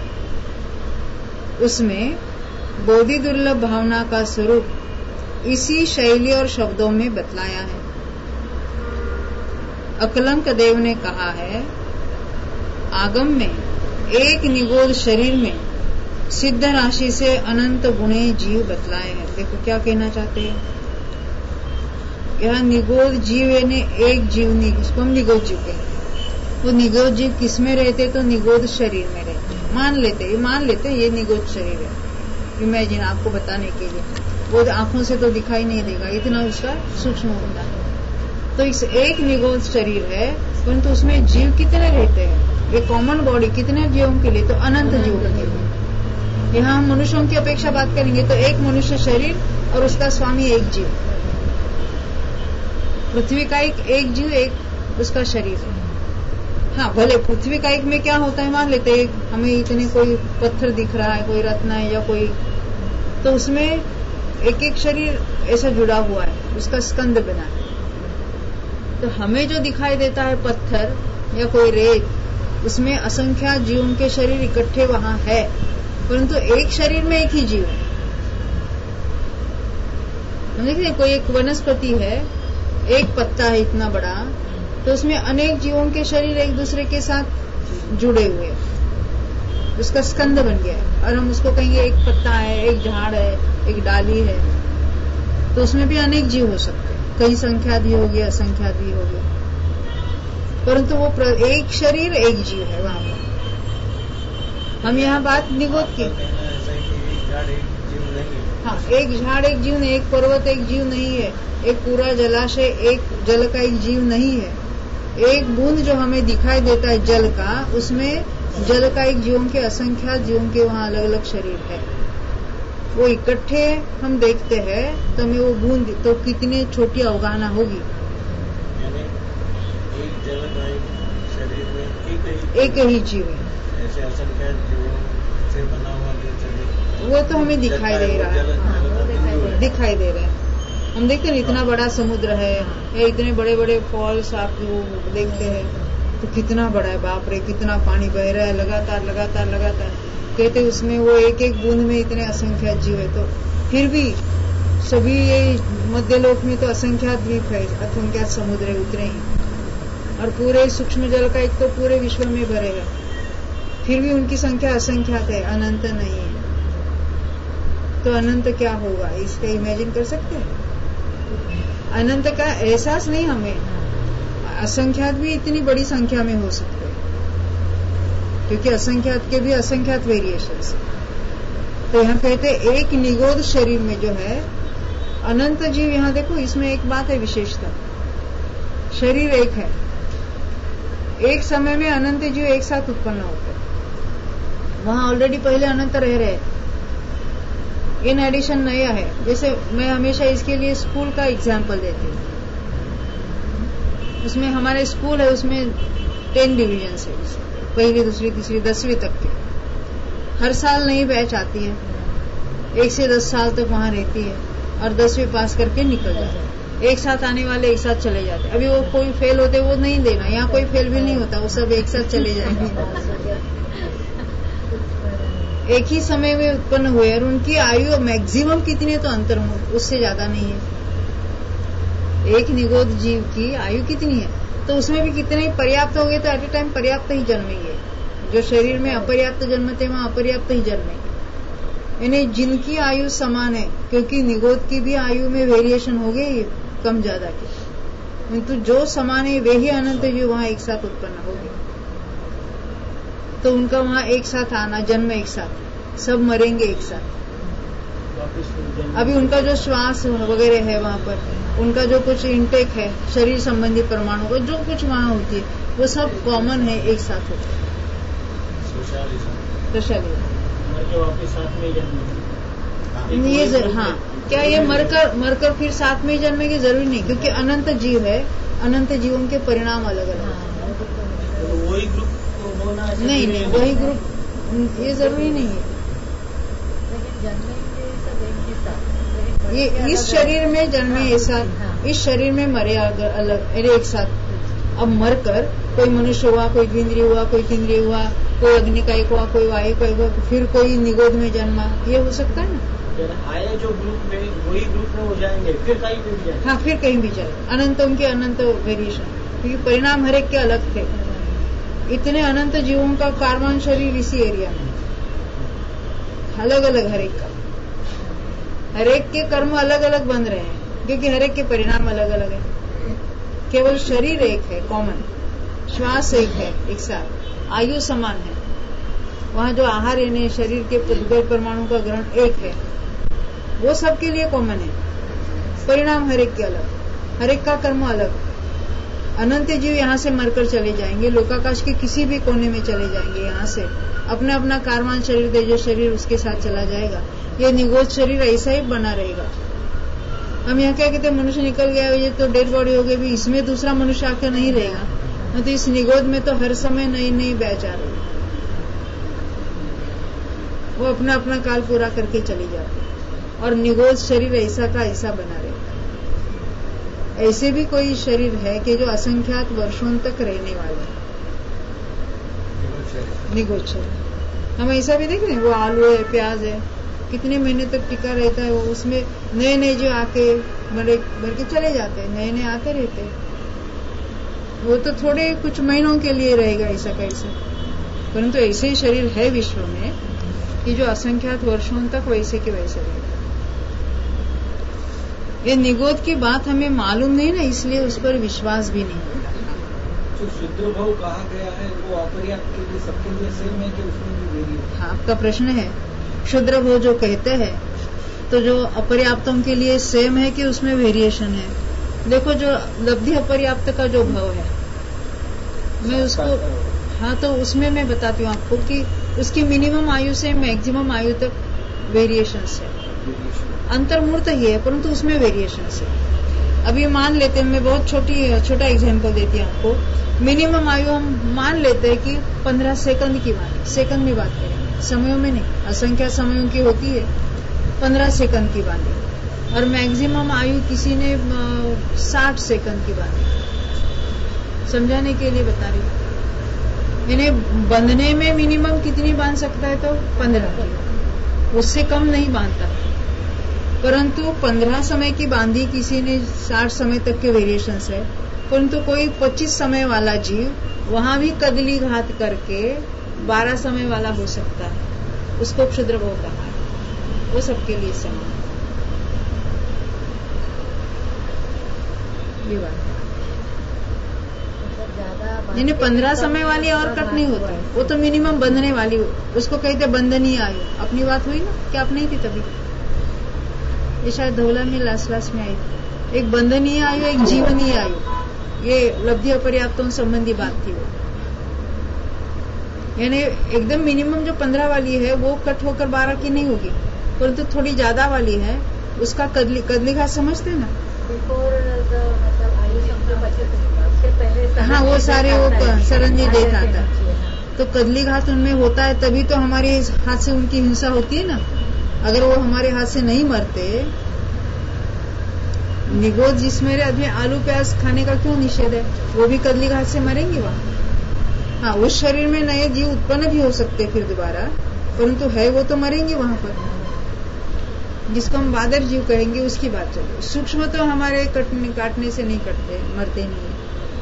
Speaker 1: उसमें बोधि दुर्लभ भावना का स्वरूप इसी शैली और शब्दों में बतलाया है। अकलंक देव ने कहा है, आगम में एक निगोद शरीर में सिद्ध राशि से अनंत गुणे जीव बतलाए हैं। देखो क्या कहना चाहते हैं, यह निगोद जीव ने एक जीव नहीं, इसको हम निगोद जीव कहते हैं। वो निगोद जीव किस में रहते? तो निगोद शरीर में रहते, मान लेते मान लेते ये निगोद शरीर है। इमेजिन, आपको बताने के लिए, वो आंखों से तो दिखाई नहीं देगा, इतना उसका सूक्ष्म होता है। तो इस एक निगोद शरीर है, परंतु उसमें जीव कितने रहते हैं? ये कॉमन बॉडी कितने जीवों के लिए? तो अनंत जीवों के लिए। यहाँ हम मनुष्यों की अपेक्षा बात करेंगे तो एक मनुष्य शरीर और उसका स्वामी एक जीव, पृथ्वी का एक एक जीव एक उसका शरीर है। हाँ भले पृथ्वी का एक में क्या होता है, मान लेते हैं हमें इतने कोई पत्थर दिख रहा है, कोई रत्न है या कोई, तो उसमें एक एक शरीर ऐसा जुड़ा हुआ है, उसका स्कंद बना है। तो हमें जो दिखाई देता है पत्थर या कोई रेत, उसमें असंख्यात जीवों के शरीर इकट्ठे वहां है, परंतु एक शरीर में एक ही जीव है। देखिए कोई एक वनस्पति है, एक पत्ता है इतना बड़ा, तो उसमें अनेक जीवों के शरीर एक दूसरे के साथ जुड़े हुए हैं, उसका स्कंद बन गया है। और हम उसको कहेंगे एक पत्ता है, एक झाड़ है, एक डाली है, तो उसमें भी अनेक जीव हो सकते हैं, कई संख्यात भी होगी, असंख्यात भी होगी, परंतु वो एक शरीर एक जीव है वहां पर। हम यहाँ बात निगोद की, हाँ एक झाड़ एक जीव नहीं, एक पर्वत एक जीव नहीं है, एक पूरा जलाशय एक जल का एक जीव नहीं है। एक बूंद जो हमें दिखाई देता है जल का, उसमें जल का एक जीवों के असंख्यात जीवों के वहाँ अलग अलग शरीर है, वो इकट्ठे हम देखते हैं, तो हमें वो बूंद तो कितनी छोटी अवगाहना होगी।
Speaker 3: एक जल का एक शरीर में
Speaker 1: एक ही जीव है,
Speaker 3: ऐसे असंख्यात जीवों से बना हुआ जो शरीर,
Speaker 1: वो तो हमें दिखाई दे रहा है, दिखाई दे रहा है। हम देखते हैं इतना बड़ा समुद्र है, या इतने बड़े बड़े फॉल्स आप वो देखते हैं, तो कितना बड़ा है, बाप रे कितना पानी बह रहा है लगातार लगातार लगातार, कहते उसमें वो एक एक बूंद में इतने असंख्यात जीव है। तो फिर भी सभी ये मध्यलोक में तो असंख्यात द्वीप है, असंख्यात समुद्र उतरे ही, और पूरे सूक्ष्म जल का एक तो पूरे विश्व में भरे है, फिर भी उनकी संख्या असंख्यात है, अनंत नहीं है। तो अनंत क्या होगा, इसका इमेजिन कर सकते हैं? अनंत का एहसास नहीं हमें, असंख्यात भी इतनी बड़ी संख्या में हो सकते हैं, क्योंकि असंख्यात के भी असंख्यात वेरिएशंस। तो यहाँ कहते एक निगोद शरीर में जो है अनंत जीव, यहाँ देखो इसमें एक बात है विशेषता, शरीर एक है, एक समय में अनंत जीव एक साथ उत्पन्न होते हैं, वहां ऑलरेडी पहले अनंत रह रहे, इन एडिशन नया है। जैसे मैं हमेशा इसके लिए स्कूल का एग्जाम्पल देती हूँ, उसमें हमारे स्कूल है, उसमें टेन डिविजन है, पहली दूसरी तीसरी दसवीं तक के, हर साल नई बैच आती है, एक से दस साल तक वहां रहती है, और दसवीं पास करके निकल जाते हैं। एक साथ आने वाले एक साथ चले जाते हैं, अभी वो कोई फेल होते वो नहीं देना, यहाँ कोई फेल भी नहीं होता, वो सब एक साथ चले जाएंगे। एक ही समय में उत्पन्न हुए, और उनकी आयु मैक्सिमम कितनी है, तो अंतर हो उससे ज्यादा नहीं है। एक निगोद जीव की आयु कितनी है, तो उसमें भी कितने पर्याप्त हो गए, तो एट ए टाइम पर्याप्त ही जन्मेंगे। जो शरीर में अपर्याप्त जन्मते वहां अपर्याप्त ही जन्मेंगे, यानी जिनकी आयु समान है, क्योंकि निगोद की भी आयु में वेरिएशन हो गई कम ज्यादा की, किंतु जो समान है वे ही अनंत जीव वहां एक साथ उत्पन्न हो गए। तो उनका वहां एक साथ आना, जन्म एक साथ, सब मरेंगे एक साथ। अभी उनका जो श्वास वगैरह है वहां पर, उनका जो कुछ इंटेक है शरीर संबंधी परमाणु का जो कुछ वहां होती है, वो सब कॉमन है, एक साथ होता है। तो चलिए
Speaker 2: वापस साथ में जन्म,
Speaker 1: ये जर, हाँ क्या ये मरकर मरकर फिर साथ में ही जन्मेंगे? जरूरी नहीं, क्योंकि अनंत जीव है, अनंत जीवों के परिणाम अलग अलग।
Speaker 2: तो वही ग्रुप होना
Speaker 1: नहीं नहीं वही ग्रुप, ये जरूरी नहीं है। ये इस शरीर में जन्मे ऐसा, इस शरीर में मरे अलग एक साथ। अब मरकर कोई मनुष्य हुआ, कोई द्विंद्रिय हुआ, कोई केंद्रीय हुआ, कोई अग्निकायिक हुआ, कोई वायु का हुआ, फिर कोई निगोद में जन्मा, ये हो सकता है ना।
Speaker 2: आए जो ग्रुप में वही ग्रुप में हो जाएंगे, फिर कहीं पे भी जाएंगे।
Speaker 1: हाँ फिर कहीं भी जाए, अनंतों के अनंत वेरिएशन, क्योंकि परिणाम हरेक के अलग थे। इतने अनंत जीवों का कार्बन शरीर इसी एरिया में अलग अलग, हरेक का हरेक के कर्म अलग अलग बन रहे हैं, क्योंकि हरेक के परिणाम अलग अलग है। केवल शरीर एक है, कॉमन, श्वास एक है, एक साथ, आयु समान है। वहाँ जो आहार यानी शरीर के गैर परमाणु का ग्रहण एक है, वो सबके लिए कॉमन है। परिणाम हरेक के अलग, हरेक का कर्म अलग। अनंत जीव यहाँ से मरकर चले जाएंगे, लोकाकाश के किसी भी कोने में चले जाएंगे। यहाँ से अपना अपना कार्बन शरीर, तेजस शरीर उसके साथ चला जाएगा। ये निगोद शरीर ऐसा ही बना रहेगा। हम यहाँ क्या कहते हैं, मनुष्य निकल गया, ये तो डेड बॉडी हो गई, भी इसमें दूसरा मनुष्य आकर नहीं रहेगा। तो इस निगोद में तो हर समय नई नई बैच आ रही, वो अपना अपना काल पूरा करके चली जाती, और निगोद शरीर ऐसा का ऐसा बना रहता है। ऐसे भी कोई शरीर है कि जो असंख्यात वर्षों तक रहने वाले, निगोद शरीर। हम ऐसा भी देख रहे हैं, वो आलू है, प्याज है, कितने महीने तक टिका रहता है। वो उसमें नए नए जो आके मरे मर के चले जाते हैं, नए नए आते रहते हैं। वो तो थोड़े कुछ महीनों के लिए रहेगा ऐसा कैसा, परंतु ऐसे ही शरीर है विश्व में कि जो असंख्यात वर्षों तक वैसे के वैसे रहेगा। ये निगोद की बात हमें मालूम नहीं ना, इसलिए उस पर विश्वास भी नहीं होता।
Speaker 4: जो शुद्र भाव कहा गया है वो अपर्याप्त के लिए सबके लिए सेम है कि उसमें भी वेरी है?
Speaker 1: हाँ, आपका प्रश्न है। शुद्र भाव जो कहते हैं, तो जो अपर्याप्तों के लिए सेम है कि उसमें वेरिएशन है? देखो, जो लब्धि अपर्याप्त का जो भाव है, मैं उसको, हाँ तो उसमें मैं बताती हूँ आपको कि उसकी मिनिमम आयु से मैक्सिमम आयु तक वेरिएशन है। अंतर्मूर्त ही है, परंतु उसमें वेरिएशन है। अभी मान लेते हैं, मैं बहुत छोटी छोटा एग्जाम्पल देती हूँ आपको। मिनिमम आयु हम मान लेते हैं कि पंद्रह सेकंड की बात, सेकंड में बात करेंगे, समयों में नहीं, असंख्या समयों की होती है, पंद्रह सेकंड की बात है। और मैक्सिमम आयु किसी ने साठ सेकंड की बात है, समझाने के लिए बता रही हूँ। इन्हें बंधने में मिनिमम कितनी बांध सकता है? तो पंद्रह, उससे कम नहीं बांधता। परंतु पंद्रह समय की बांधी किसी ने, साठ समय तक के वेरिएशन है। परंतु कोई पच्चीस समय वाला जीव वहां भी कदली घात करके बारह समय वाला हो सकता है, उसको क्षुद्र भाव कहा है। वो सबके लिए समान ये बात। यानी पंद्रह समय वाली और कट नहीं होता, वो तो मिनिमम बंधने वाली, उसको कहते बंधनीय आयु। अपनी बात हुई ना कि आप नहीं थी तभी, ये शायद धौला में लास्ट लास्ट में आई थी। एक बंधनीय आयु, एक जीवनीय आयु, ये लब्धि अपर्याप्तों संबंधी बात थी वो। यानी एकदम मिनिमम जो पंद्रह वाली है वो कट होकर बारह की नहीं होगी, परंतु तो थोड़ी ज्यादा वाली है, उसका कदली कदली घात समझते ना? हाँ, वो सारे वो सरंजी डेथ आता है, तो कदली घात उनमें होता है, तभी तो हमारे हाथ से उनकी हिंसा होती है ना। अगर वो हमारे हाथ से नहीं मरते, निगोद जिसमें अभी आलू प्याज खाने का क्यों निषेध है? वो भी कदली घात से मरेंगे वहाँ। हाँ, उस शरीर में नए जीव उत्पन्न भी हो सकते फिर दोबारा, परंतु है वो तो मरेंगे वहाँ पर, जिसको हम बादर जीव कहेंगे, उसकी बात चलो। सूक्ष्म तो हमारे कटने काटने से नहीं कटते, मरते नहीं।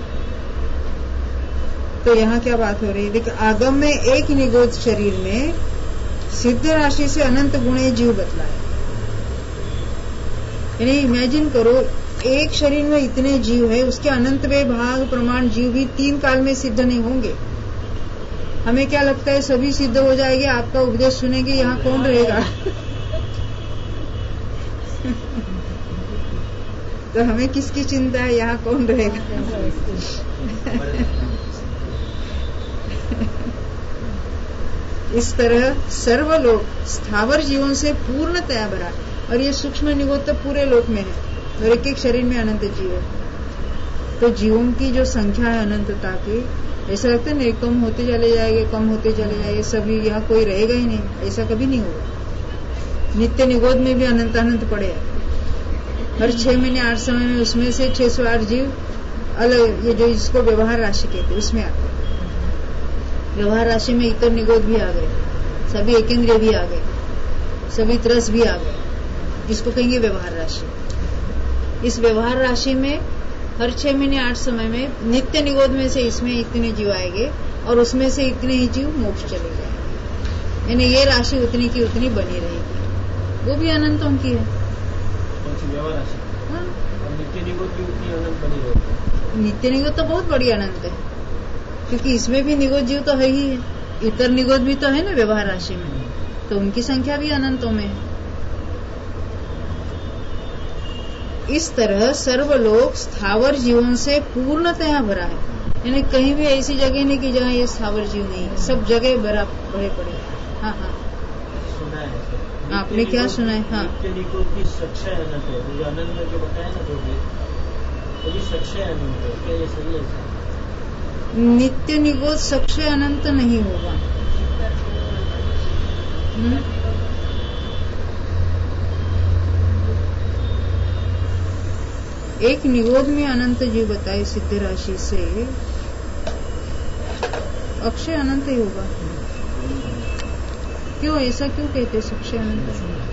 Speaker 1: तो यहाँ क्या बात हो रही है? देखिए, आगम में एक निगोद शरीर में सिद्ध राशि से अनंत गुणे जीव बतलाए। यानी इमेजिन करो, एक शरीर में इतने जीव है, उसके अनंत वे भाग प्रमाण जीव भी तीन काल में सिद्ध नहीं होंगे। हमें क्या लगता है सभी सिद्ध हो जाएंगे, आपका उपदेश सुनेंगे, यहाँ कौन रहेगा? तो हमें किसकी चिंता है, यहाँ कौन रहेगा? इस तरह सर्वलोक स्थावर जीवन से पूर्णतया भरा, और ये सूक्ष्म निगोद तो पूरे लोक में है और एक एक शरीर में अनंत जीव है। तो जीवों की जो संख्या है अनंतता की, ऐसा लगता है नहीं कम होते चले जाएंगे, कम होते चले जाएंगे, सभी यहाँ कोई रहेगा ही नहीं, ऐसा कभी नहीं होगा। नित्य निगोद में भी अनंत अनंत पड़े हैं, हर छह महीने आठ समय में उसमें से छह सौ आठ जीव अलग, ये जो इसको व्यवहार राशि कहते हैं उसमें आते। व्यवहार राशि में इतर निगोद भी आ गए, सभी एकेंद्रिय भी आ गए, सभी त्रस भी आ गए, इसको कहेंगे व्यवहार राशि। इस व्यवहार राशि में हर छह महीने आठ समय में नित्य निगोद में से इसमें इतने जीव आएंगे और उसमें से इतने ही जीव मोक्ष चले जाएंगे, यानी ये राशि उतनी की उतनी बनी रहेगी, वो भी अनंतों की है।
Speaker 2: व्यवहार राशि
Speaker 1: हाँ?
Speaker 2: और नित्य निगोद भी उतनी अनंत बनी रहेगी।
Speaker 1: नित्य निगोद तो बहुत बड़ी अनंत है, क्योंकि इसमें भी निगोद जीव तो है ही है, इतर निगोद भी तो है ना व्यवहार राशि में, तो उनकी संख्या भी अनंतों में है। इस तरह सर्वलोक स्थावर जीवन से पूर्णतया भरा है, यानी कहीं भी ऐसी जगह नहीं कि जहाँ ये स्थावर जीव नहीं है, सब जगह भरा भरे पड़े। हाँ हाँ
Speaker 2: सुना है सर।
Speaker 1: आपने क्या सुना है? हाँ,
Speaker 2: नित्य निगोद की सक्षय अनंत है, जो अनंत में जो बताया ना, जो वो भी सक्षय अनंत है, क्या ये सही है सर?
Speaker 1: नित्य निगोद सक्षय अनंत नहीं होगा। हुँ? एक निगोद में अनंत जीव बताए सिद्ध राशि से, अक्षय अनंत ही होगा। क्यों ऐसा क्यों कहते सक्षय अनंत?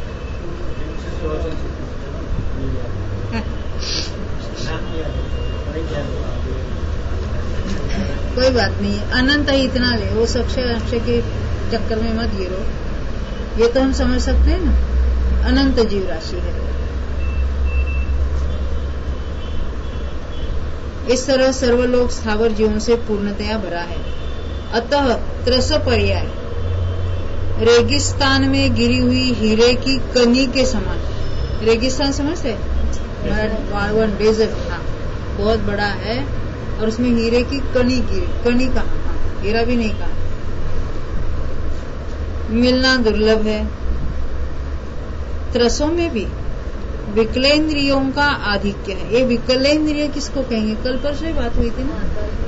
Speaker 1: कोई बात नहीं, अनंत ही इतना ले, वो सक्षय अक्षय के चक्कर में मत गिरो, ये तो हम समझ सकते हैं ना, अनंत जीव राशि है। इस तरह सर्वलोक स्थावर जीवन से पूर्णतया भरा है। अतः त्रस पर्याय रेगिस्तान में गिरी हुई हीरे की कनी के समान। रेगिस्तान समझते हैं, डेजर्ट, हाँ, बहुत बड़ा है और उसमें हीरे की कनी गिरी, कनी कहाँ, हाँ, हीरा भी नहीं कहा, मिलना दुर्लभ है। त्रसों में भी विकलेंद्रियों का आधिक्य है। ये विकलेंद्रिय किसको कहेंगे? कल परसों ही बात हुई थी ना,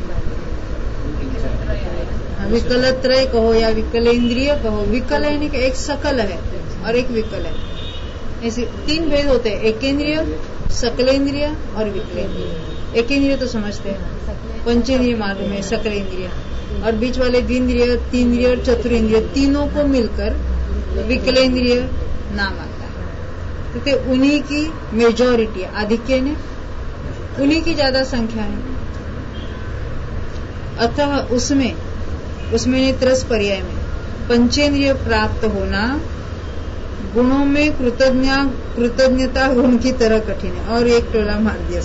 Speaker 1: विकलत्रय कहो या विकलेंद्रिय कहो। विकल यानी कि एक सकल है और एक विकल है, ऐसे तीन भेद होते हैं, एकेंद्रिय, सकलेंद्रिय और विकलेंद्रिय। एकेंद्रिय तो समझते हैं, पंचेंद्रिय मालूम है, सकलेंद्रिय, और बीच वाले द्विंद्रिय, तीन्द्रिय और चतुरेंद्रिय, तीनों को मिलकर विकलेंद्रिय नाम आता है, क्योंकि उन्हीं की मेजॉरिटी, आधिक्य ने उन्हीं की ज्यादा संख्या है। अतः उसमें उसमें त्रस पर्याय में पंचेंद्रिय प्राप्त होना गुणों में कृतज्ञ कृतज्ञता गुण की तरह कठिन है। और एक टोला मार दिया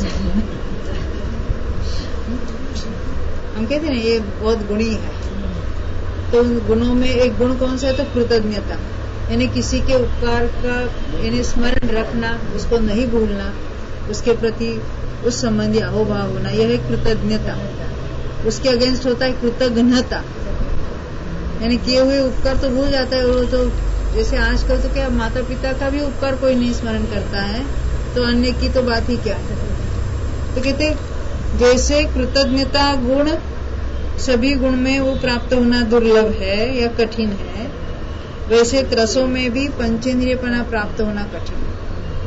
Speaker 1: हम कहते हैं ये बहुत गुणी है, तो गुणों में एक गुण कौन सा है? तो कृतज्ञता, यानी किसी के उपकार का यानी स्मरण रखना, उसको नहीं भूलना, उसके प्रति उस संबंधी अहोभाव होना, यह है कृतज्ञता। उसके अगेंस्ट होता है कृतघ्नता, यानी किए हुए उपकार तो भूल जाता है। वो तो जैसे आजकल तो क्या माता पिता का भी उपकार कोई नहीं स्मरण करता है, तो अन्य की तो बात ही क्या है। तो कहते जैसे कृतज्ञता गुण सभी गुण में वो प्राप्त होना दुर्लभ है या कठिन है, वैसे त्रसों में भी पंचेंद्रियपना प्राप्त होना कठिन है।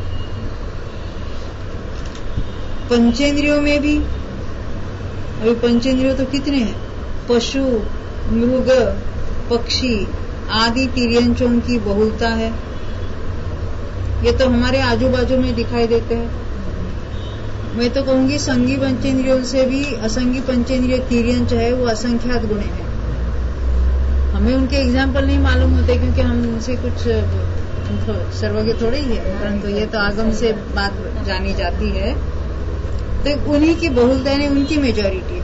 Speaker 1: पंचेंद्रियों में भी अभी पंचेंद्रियों तो कितने हैं? पशु, मृग, पक्षी आदि तिर्यंचों की बहुलता है। ये तो हमारे आजू बाजू में दिखाई देते हैं। मैं तो कहूंगी संगी पंचेंद्रियों से भी असंगी पंचेंद्रिय तिर्यंच है, वो असंख्यात गुणे हैं। हमें उनके एग्जाम्पल नहीं मालूम होते क्योंकि हम उनसे कुछ सर्वज्ञ थोड़े ही है, परंतु ये तो आगम से बात जानी जाती है। तो उन्हीं की बहुलता यानी उनकी मेजॉरिटी।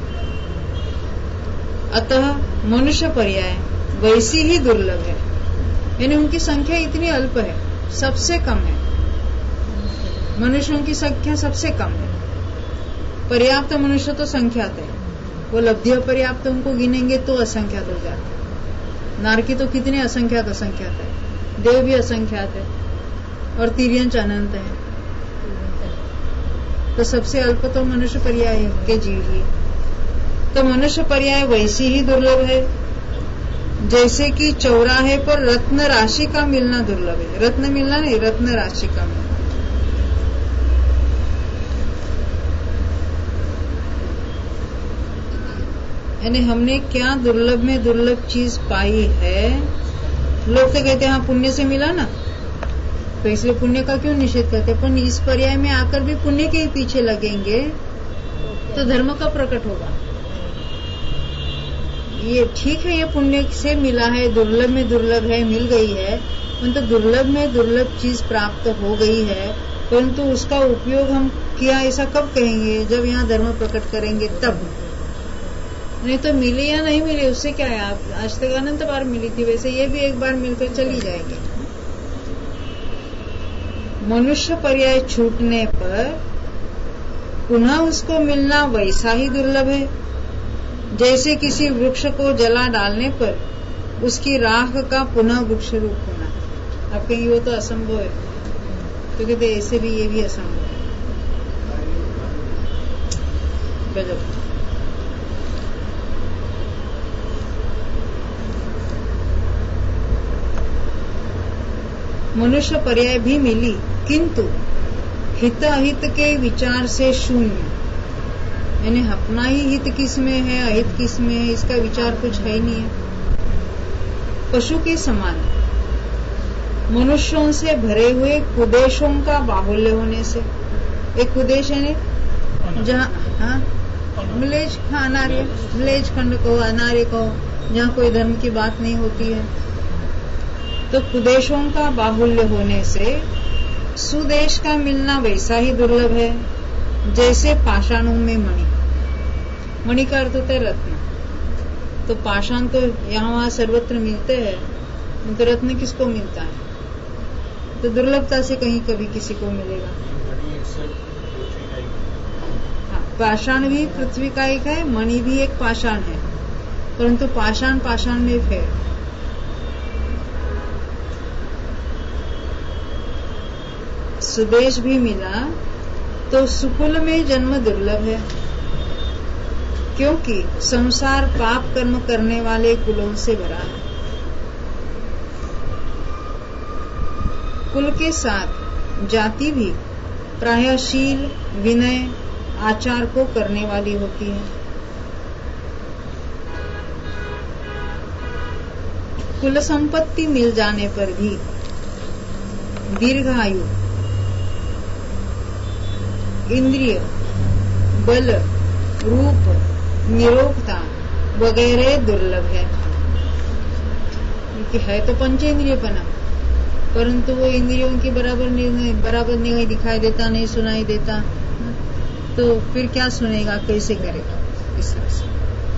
Speaker 1: अतः मनुष्य पर्याय वैसी ही दुर्लभ है, यानी उनकी संख्या इतनी अल्प है, सबसे कम है। मनुष्यों की संख्या सबसे कम है। पर्याप्त मनुष्य तो संख्यात है, वो लब्धि पर्याप्त उनको गिनेंगे तो असंख्यात हो जाते। नारकी तो कितने असंख्यात असंख्यात है, देव भी असंख्यात है और तिर्यंच अनंत है। तो सबसे अल्प तो मनुष्य पर्याय के जीव ही। तो मनुष्य पर्याय वैसी ही दुर्लभ है जैसे कि चौराहे पर रत्न राशि का मिलना दुर्लभ है। रत्न मिलना नहीं, रत्न राशि का मिलना। यानी हमने क्या दुर्लभ में दुर्लभ चीज पाई है। लोग तो कहते हैं हाँ पुण्य से मिला ना, तो इसलिए पुण्य का क्यों निषेध करते। पर इस पर्याय में आकर भी पुण्य के ही पीछे लगेंगे तो धर्म का प्रकट होगा। ये ठीक है, ये पुण्य से मिला है, दुर्लभ में दुर्लभ है, मिल गई है, परंतु दुर्लभ में दुर्लभ चीज प्राप्त हो गई है, परंतु उसका उपयोग हम किया ऐसा कब कहेंगे, जब यहाँ धर्म प्रकट करेंगे तब। नहीं तो मिली या नहीं मिली उससे क्या है। आप आज तक अनंत बार मिली थी, वैसे ये भी एक बार मिलकर चली जाएगी। मनुष्य पर्याय छूटने पर पुनः उसको मिलना वैसा ही दुर्लभ है जैसे किसी वृक्ष को जला डालने पर उसकी राख का पुनः वृक्ष रूप होना। आप कहेंगे वो तो असंभव है, तो कहते ऐसे भी ये भी असंभव है। गजब। मनुष्य पर्याय भी मिली किंतु हित अहित के विचार से शून्य। यानी अपना ही हित किस में है, अहित किस में है, इसका विचार कुछ है ही नहीं है। पशु के समान मनुष्यों से भरे हुए कुदेशों का बाहुल्य होने से। एक कुदेश है जहाँ हाँ मिलेज हाँ अनार्य मिलेज खंड कहो, अनार्य कहो, जहाँ कोई धर्म की बात नहीं होती है। तो कुदेशों का बाहुल्य होने से सुदेश का मिलना वैसा ही दुर्लभ है जैसे पाषाणों में मणि। मणि का अर्थ होता है रत्न। तो पाषाण तो यहाँ वहाँ सर्वत्र मिलते हैं, तो रत्न किसको मिलता है। तो दुर्लभता से कहीं कभी किसी को मिलेगा। हाँ, पाषाण भी पृथ्वी का एक है, मणि भी एक पाषाण है, परंतु पाषाण पाषाण में फेर। सुदेश भी मिला तो सुकुल में जन्म दुर्लभ है क्योंकि संसार पाप कर्म करने वाले कुलों से भरा है। कुल के साथ जाति भी प्रायः शील, विनय, आचार को करने वाली होती है। कुल संपत्ति मिल जाने पर भी दीर्घायु, इंद्रिय, बल, रूप, निरोगता वगैरह दुर्लभ है। क्योंकि है तो पंचेंद्रियपना, परंतु वो इंद्रियों की बराबर नहीं बराबर नहीं दिखाई देता, नहीं सुनाई देता, तो फिर क्या सुनेगा, कैसे करेगा। इस तरह से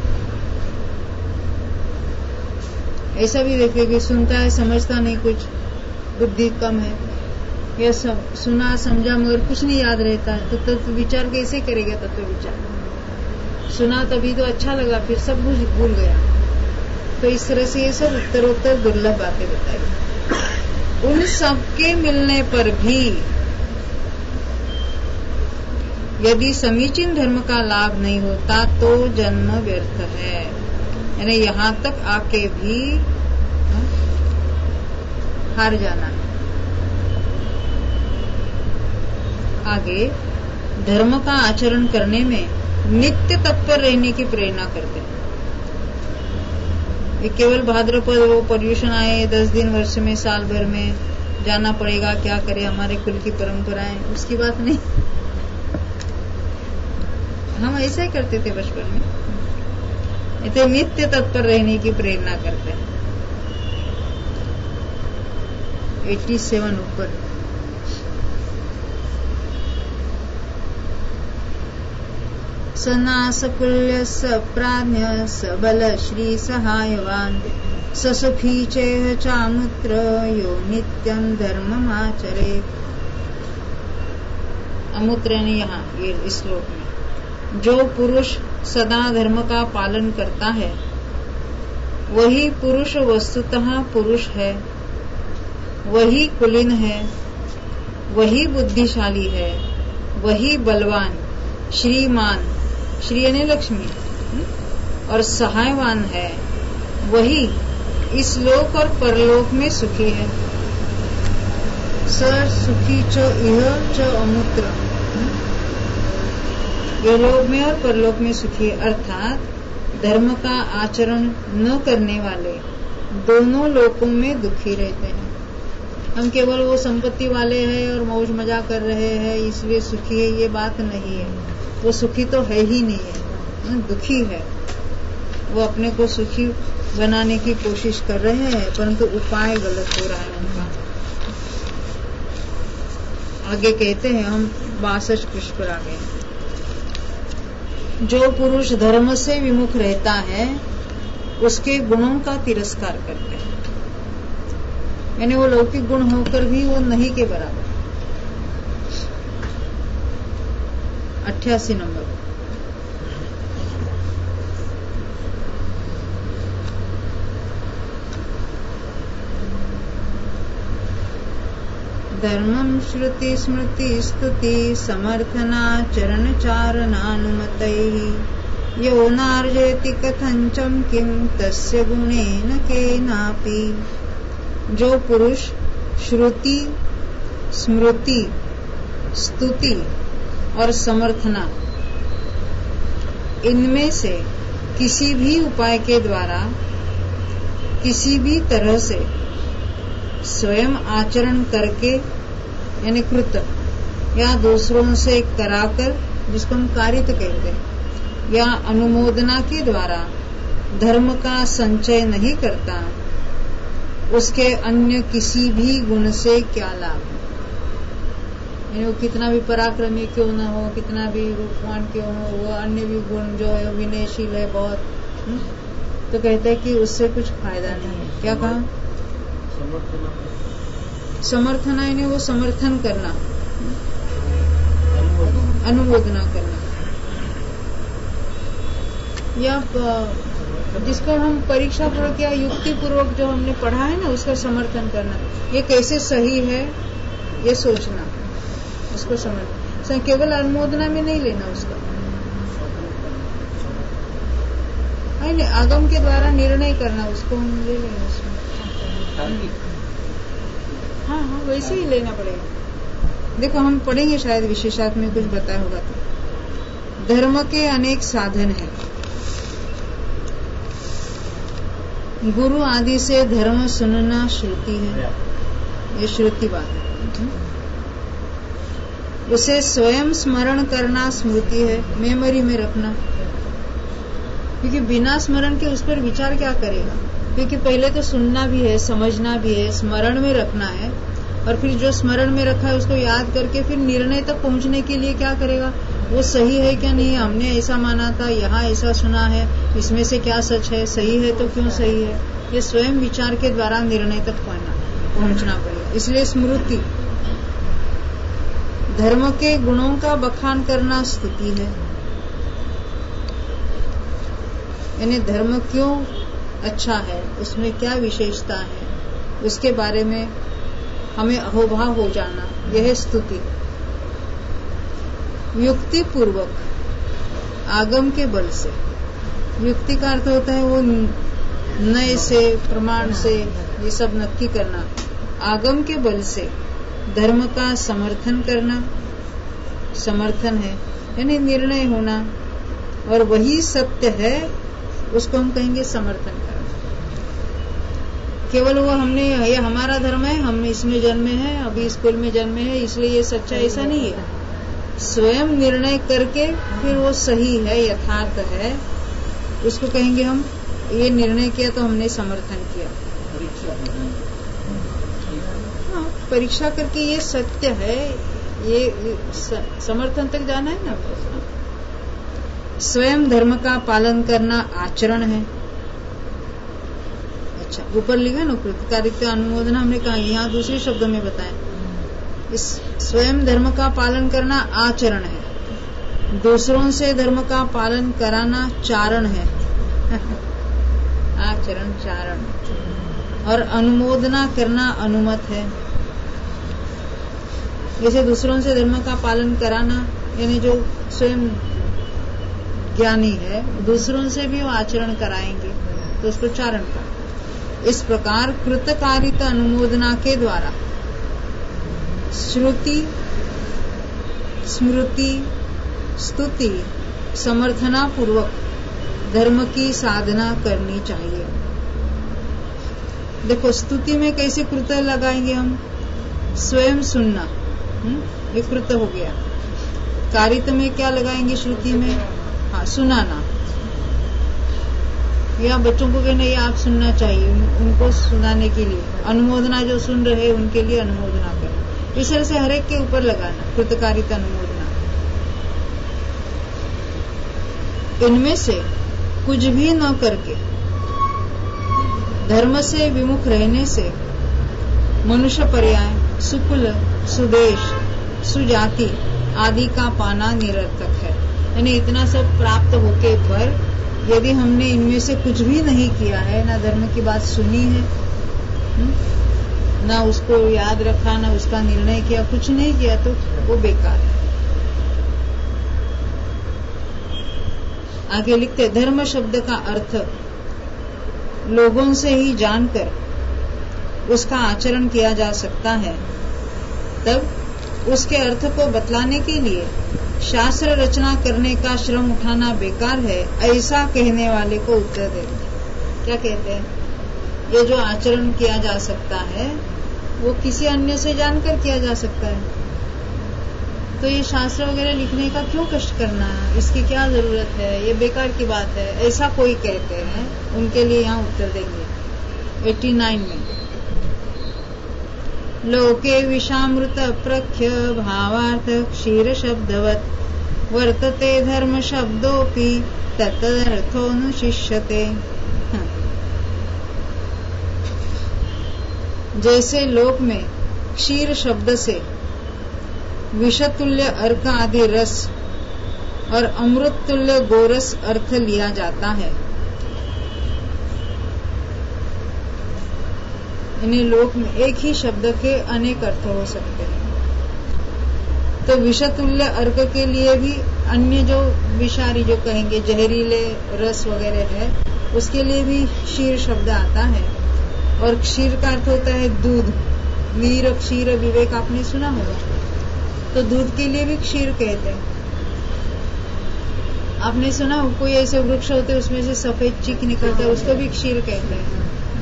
Speaker 1: ऐसा भी देखिए कि सुनता है समझता नहीं, कुछ बुद्धि कम है, यह सब सुना समझा मगर कुछ नहीं याद रहता है, तो तत्व विचार कैसे करेगा। तत्व विचार सुना तभी तो अच्छा लगा, फिर सब कुछ भूल गया। तो इस तरह से ये सब उत्तरोत्तर दुर्लभ बातें बताई। उन सब के मिलने पर भी यदि समीचीन धर्म का लाभ नहीं होता तो जन्म व्यर्थ है। यानी यहाँ तक आके भी हार जाना है। आगे धर्म का आचरण करने में नित्य तत्पर रहने की प्रेरणा करते हैं। ये केवल भाद्रपद वो पर्यूषण आए दस दिन वर्ष में साल भर में जाना पड़ेगा, क्या करे, हमारे कुल की परंपराएं, उसकी बात नहीं। हम ऐसा ही करते थे बचपन में। इतने नित्य तत्पर रहने की प्रेरणा करते हैं। सत्तासी ऊपर सनासकुल्य सप्राज्ञ सबल श्री सहायवान ससुखी चेह चामुत्र यो नित्यं धर्ममाचरे। अमूत्र ने यहाँ ये श्लोक में जो पुरुष सदा धर्म का पालन करता है वही पुरुष वस्तुतः पुरुष है, वही कुलीन है, वही बुद्धिशाली है, वही बलवान, श्रीमान, श्री यानी लक्ष्मी, और सहायवान है, वही इस लोक और परलोक में सुखी है। स सुखी च इह च अमूत्र, ये लोक में और परलोक में सुखी है। अर्थात धर्म का आचरण न करने वाले दोनों लोकों में दुखी रहते हैं। हम केवल वो संपत्ति वाले हैं और मौज मजा कर रहे हैं इसलिए सुखी है, ये बात नहीं है। वो सुखी तो है ही नहीं है, दुखी है। वो अपने को सुखी बनाने की कोशिश कर रहे हैं परंतु उपाय गलत हो रहा है उनका। आगे कहते हैं हम बासठ पृष्ठ पर आ गए। जो पुरुष धर्म से विमुख रहता है उसके गुणों का तिरस्कार करते हैं, यानी वो लौकिक गुण होकर भी वो नहीं के बराबर। अट्ठासी नंबर। धर्मं श्रुति स्मृति स्तुति समर्थनाचरण चारणानुमतैः यो नार्जयति कथंचम किम तस्य गुणेन केनापि। जो पुरुष श्रुति स्मृति स्तुति और समर्थना इनमें से किसी भी उपाय के द्वारा किसी भी तरह से स्वयं आचरण करके यानी कृत या दूसरों से कराकर, जिसको हम कारित कहते हैं, या अनुमोदना के द्वारा धर्म का संचय नहीं करता, उसके अन्य किसी भी गुण से क्या लाभ। यानी वो कितना भी पराक्रमी क्यों न हो, कितना भी रूपवान क्यों हो, वो अन्य भी गुण जो है विनयशील है बहुत, तो कहते हैं कि उससे कुछ फायदा नहीं है। क्या कहा? समर्थना यानी वो समर्थन करना, अनुमोदना करना, या जिसको हम परीक्षा पूर्वक या युक्ति पूर्वक जो हमने पढ़ा है ना उसका समर्थन करना। ये कैसे सही है ये सोचना, उसको समझना। केवल अनुमोदना में नहीं लेना उसका, नहीं, आगम के द्वारा निर्णय करना उसको हम ले लेंगे उसमें। हाँ हाँ वैसे ही लेना पड़ेगा। देखो हम पढ़ेंगे शायद विशेषार्थ में कुछ बताया होगा तो। धर्म के अनेक साधन हैं। गुरु आदि से धर्म सुनना श्रुति है, ये श्रुति बात है। उसे स्वयं स्मरण करना स्मृति है, मेमोरी में रखना, क्योंकि बिना स्मरण के उस पर विचार क्या करेगा। क्योंकि पहले तो सुनना भी है, समझना भी है, स्मरण में रखना है, और फिर जो स्मरण में रखा है उसको याद करके फिर निर्णय तक पहुंचने के लिए क्या करेगा, वो सही है क्या नहीं, हमने ऐसा माना था, यहाँ ऐसा सुना है, इसमें से क्या सच है, सही है तो क्यों सही है, ये स्वयं विचार के द्वारा निर्णय तक पहुंचना पड़ेगा। इसलिए स्मृति। धर्म के गुणों का बखान करना स्तुति है, यानी धर्म क्यों अच्छा है, उसमें क्या विशेषता है, उसके बारे में हमें अहोभाव हो जाना, यह है स्तुति। युक्ति पूर्वक आगम के बल से, युक्ति का अर्थ होता है वो नए से, प्रमाण से ये सब नक्की करना। आगम के बल से धर्म का समर्थन करना, समर्थन है यानी निर्णय होना, और वही सत्य है उसको हम कहेंगे समर्थन करना। केवल वो हमने ये हमारा धर्म है, हम इसमें जन्मे हैं, अभी स्कूल में जन्मे हैं इसलिए ये सच्चा, ऐसा नहीं है। स्वयं निर्णय करके फिर वो सही है, यथार्थ है, उसको कहेंगे हम ये निर्णय किया तो हमने समर्थन किया। हाँ, परीक्षा करके ये सत्य है, ये समर्थन तक जाना है ना। स्वयं धर्म का पालन करना आचरण है। अच्छा, ऊपर लिखा ना कृतकारित्व अनुमोदन, हमने कहा यहाँ दूसरे शब्दों में बताया। इस स्वयं धर्म का पालन करना आचरण है, दूसरों से धर्म का पालन कराना चारण है। आचरण चारण, और अनुमोदना करना अनुमत है। जैसे दूसरों से धर्म का पालन कराना, यानी जो स्वयं ज्ञानी है दूसरों से भी वो आचरण कराएंगे तो उसको चारण का। इस प्रकार कृतकारिता अनुमोदना के द्वारा श्रुति, स्मृति, स्तुति, समर्थना पूर्वक धर्म की साधना करनी चाहिए। देखो स्तुति में कैसे कृत लगाएंगे हम? स्वयं सुनना, ये कृत हो गया। कारित में क्या लगाएंगे? श्रुति में हाँ सुनाना, या बच्चों को कहना ये आप सुनना चाहिए, उनको सुनाने के लिए। अनुमोदना जो सुन रहे उनके लिए अनुमोदना करना। इस तरह से हरेक के ऊपर लगाना कृतकारिता अनुमोदना। इनमें से कुछ भी न करके धर्म से विमुख रहने से मनुष्य पर्याय, सुकुल, सुदेश, सुजाति आदि का पाना निरर्थक है। यानी इतना सब प्राप्त होके पर यदि हमने इनमें से कुछ भी नहीं किया है, ना धर्म की बात सुनी है, ना उसको याद रखा, ना उसका निर्णय किया, कुछ नहीं किया, तो वो बेकार है। आगे लिखते, धर्म शब्द का अर्थ लोगों से ही जानकर उसका आचरण किया जा सकता है, तब उसके अर्थ को बतलाने के लिए शास्त्र रचना करने का श्रम उठाना बेकार है, ऐसा कहने वाले को उत्तर देंगे। क्या कहते हैं? ये जो आचरण किया जा सकता है वो किसी अन्य से जानकर किया जा सकता है, तो ये शास्त्र वगैरह लिखने का क्यों कष्ट करना है, इसकी क्या जरूरत है, ये बेकार की बात है, ऐसा कोई कहते हैं, उनके लिए यहाँ उत्तर देंगे नवासी में। लोके विषामृत प्रख्य भावार्थ क्षीर शब्दवत वर्तते धर्म शब्दोपि तत्तदर्थोनुशिष्यते। जैसे लोक में क्षीर शब्द से विषतुल्य अर्क आदि रस और अमृत तुल्य गोरस अर्थ लिया जाता है, इन्हें लोक में एक ही शब्द के अनेक अर्थ हो सकते हैं। तो विषतुल्य अर्क के लिए भी अन्य जो विषारी जो कहेंगे जहरीले रस वगैरह है, उसके लिए भी क्षीर शब्द आता है। और क्षीर का अर्थ होता है दूध। वीर क्षीर विवेक आपने सुना होगा, तो दूध के लिए भी क्षीर कहते हैं। आपने सुना हो कोई ऐसे वृक्ष होते हैं उसमें से सफेद चीक निकलता है, उसको भी क्षीर कहते हैं।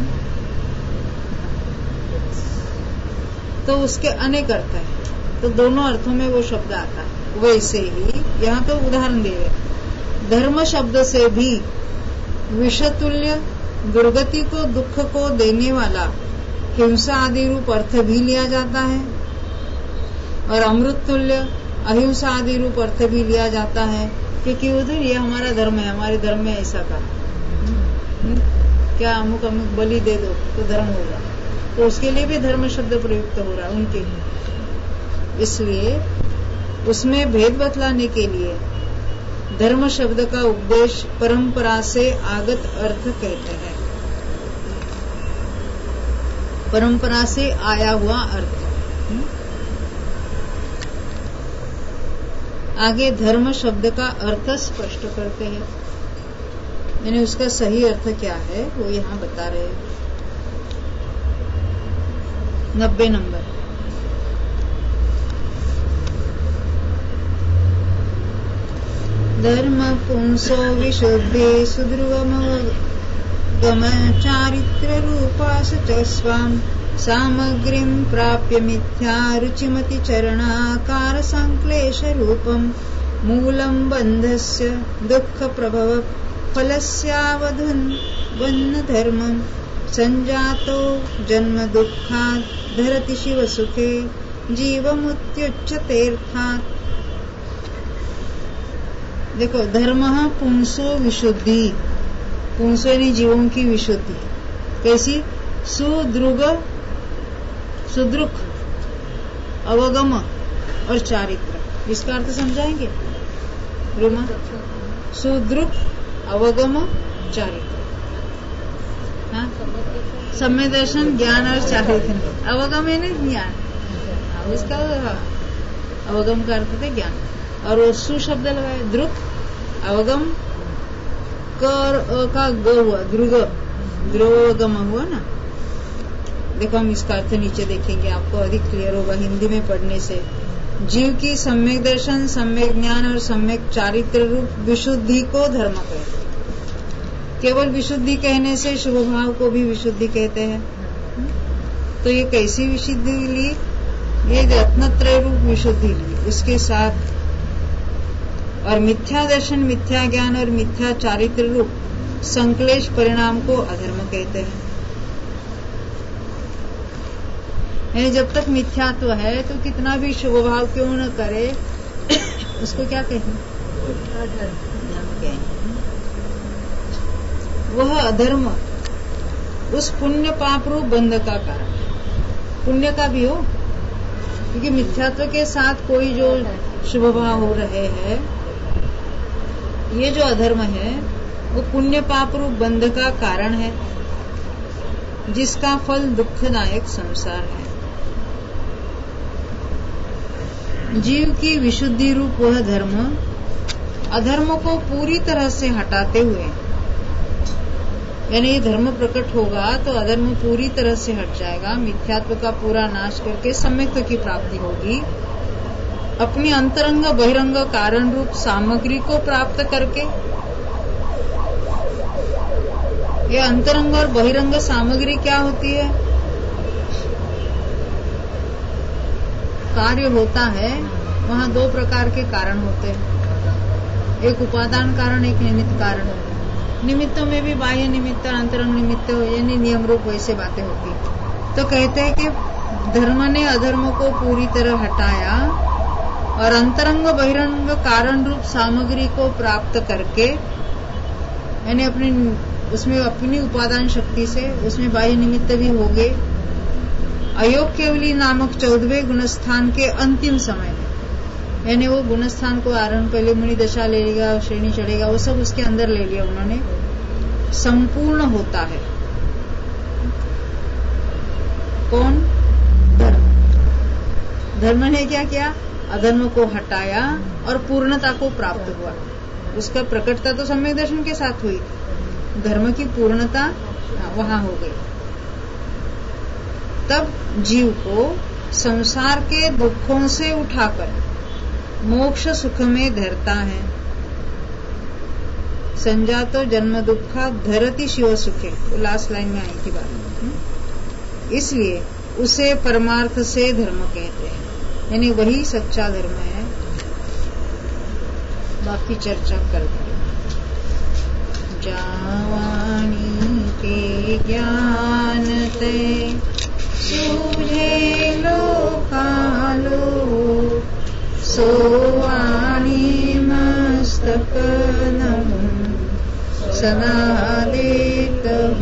Speaker 1: तो उसके अनेक अर्थ है, तो दोनों अर्थों में वो शब्द आता है। वैसे ही यहाँ तो उदाहरण दे रहे, धर्म शब्द से भी विषतुल्य दुर्गति को, दुख को देने वाला हिंसा आदि रूप अर्थ भी लिया जाता है, और अमृत तुल्य अहिंसा आदि रूप अर्थ भी लिया जाता है, क्योंकि उधर ये हमारा धर्म है, हमारे धर्म में ऐसा कहा, क्या अमुक अमुक बलि दे दो तो धर्म होगा, तो उसके लिए भी धर्म शब्द प्रयुक्त हो रहा है उनके लिए। इसलिए उसमें भेद बतलाने के लिए धर्म शब्द का उपदेश परंपरा से आगत अर्थ कहते हैं, परंपरा से आया हुआ अर्थ। आगे धर्म शब्द का अर्थ स्पष्ट करते हैं, यानी उसका सही अर्थ क्या है वो यहाँ बता रहे हैं। नब्बे नंबर, धर्म पुंसो विशुद्धि सुदृढ़ गम चारित्र रूपा च स्वाम सामग्रीं प्राप्य मिथ्या रुचिमति चरणाकार संक्लेश रूपम मूलम बंधस्य दुख प्रभव फलस्यावधुन वन्न धर्मम संजातो जन्म दुःखात् धरति शिव सुखे जीवमुत्युच्यतेऽर्थात्। देखो, धर्म पुंसो विशुद्धि, पुंसो यानी जीवों की विशुद्धि कैसी? सुदृग सुदृक अवगम और चारित्र, इसका अर्थ समझाएंगे रुमा? सुदृक अवगम चारित्र, हाँ? सम्यक दर्शन, ज्ञान और चारित्र। अवगम है ना ज्ञान, इसका अवगम का अर्थ है ज्ञान। और वो सु शब्द लगाए, द्रुक अवगम, कर का ग हुआ, द्रुग द्रोगम हुआ ना। देखो हम इसका अर्थ नीचे देखेंगे, आपको अधिक क्लियर होगा हिंदी में पढ़ने से। जीव की सम्यक दर्शन, सम्यक ज्ञान और सम्यक चारित्र रूप विशुद्धि को धर्म कहते हैं। केवल विशुद्धि कहने से शुभ भाव को भी विशुद्धि कहते हैं। तो ये कैसी विशुद्धि ली? ये रत्नत्रय रूप विशुद्धि ली, उसके साथ और मिथ्या दर्शन, मिथ्या ज्ञान और मिथ्या चारित्र रूप संक्लेश परिणाम को अधर्म कहते हैं। यानी जब तक मिथ्यात्व है तो कितना भी शुभ भाव क्यों न करे, उसको क्या कहें? वह अधर्म उस पुण्य पाप रूप बंध का कारण, पुण्य का भी हो, क्योंकि मिथ्यात्व के साथ कोई जो शुभ भाव हो रहे हैं, ये जो अधर्म है वो पुण्य पाप रूप बंध का कारण है, जिसका फल दुखदायक संसार है। जीव की विशुद्धि रूप वह धर्म अधर्म को पूरी तरह से हटाते हुए, यानी ये धर्म प्रकट होगा तो अधर्म पूरी तरह से हट जाएगा, मिथ्यात्व का पूरा नाश करके सम्यक्त्व की प्राप्ति होगी। अपनी अंतरंग बहिरंग कारण रूप सामग्री को प्राप्त करके, ये अंतरंग और बहिरंग सामग्री क्या होती है? कार्य होता है, वहाँ दो प्रकार के कारण होते हैं, एक उपादान कारण, एक निमित्त कारण। निमित्तों में भी बाह्य निमित्त, अंतरंग निमित्त, यानी नियम रूप वैसे बातें होती। तो कहते हैं कि धर्म ने अधर्म को पूरी तरह हटाया और अंतरंग बहिरंग कारण रूप सामग्री को प्राप्त करके, यानी अपनी उसमें अपनी उपादान शक्ति से उसमें बाह्य निमित्त भी हो गए। अयोग केवली नामक चौदहवें गुणस्थान के अंतिम समय में, यानी वो गुणस्थान को आरंभ, पहले मुनि दशा ले लेगा, श्रेणी चढ़ेगा, वो सब उसके अंदर ले लिया उन्होंने, संपूर्ण होता है। कौन? धर्म। धर्म ने क्या किया? अधर्म को हटाया और पूर्णता को प्राप्त हुआ। उसका प्रकटता तो सम्यक दर्शन के साथ हुई, धर्म की पूर्णता वहां हो गई। तब जीव को संसार के दुखों से उठाकर मोक्ष सुख में धरता है। संजातो जन्म दुखा धरती शिव सुखे, तो लास्ट लाइन में आई थी बात। इसलिए उसे परमार्थ से धर्म कहते हैं, यानी वही सच्चा धर्म है। बाकी चर्चा करते हैं। जावानी के ज्ञान ते सूझे लोकालो, सोवाणी मस्तक नमो सदा देत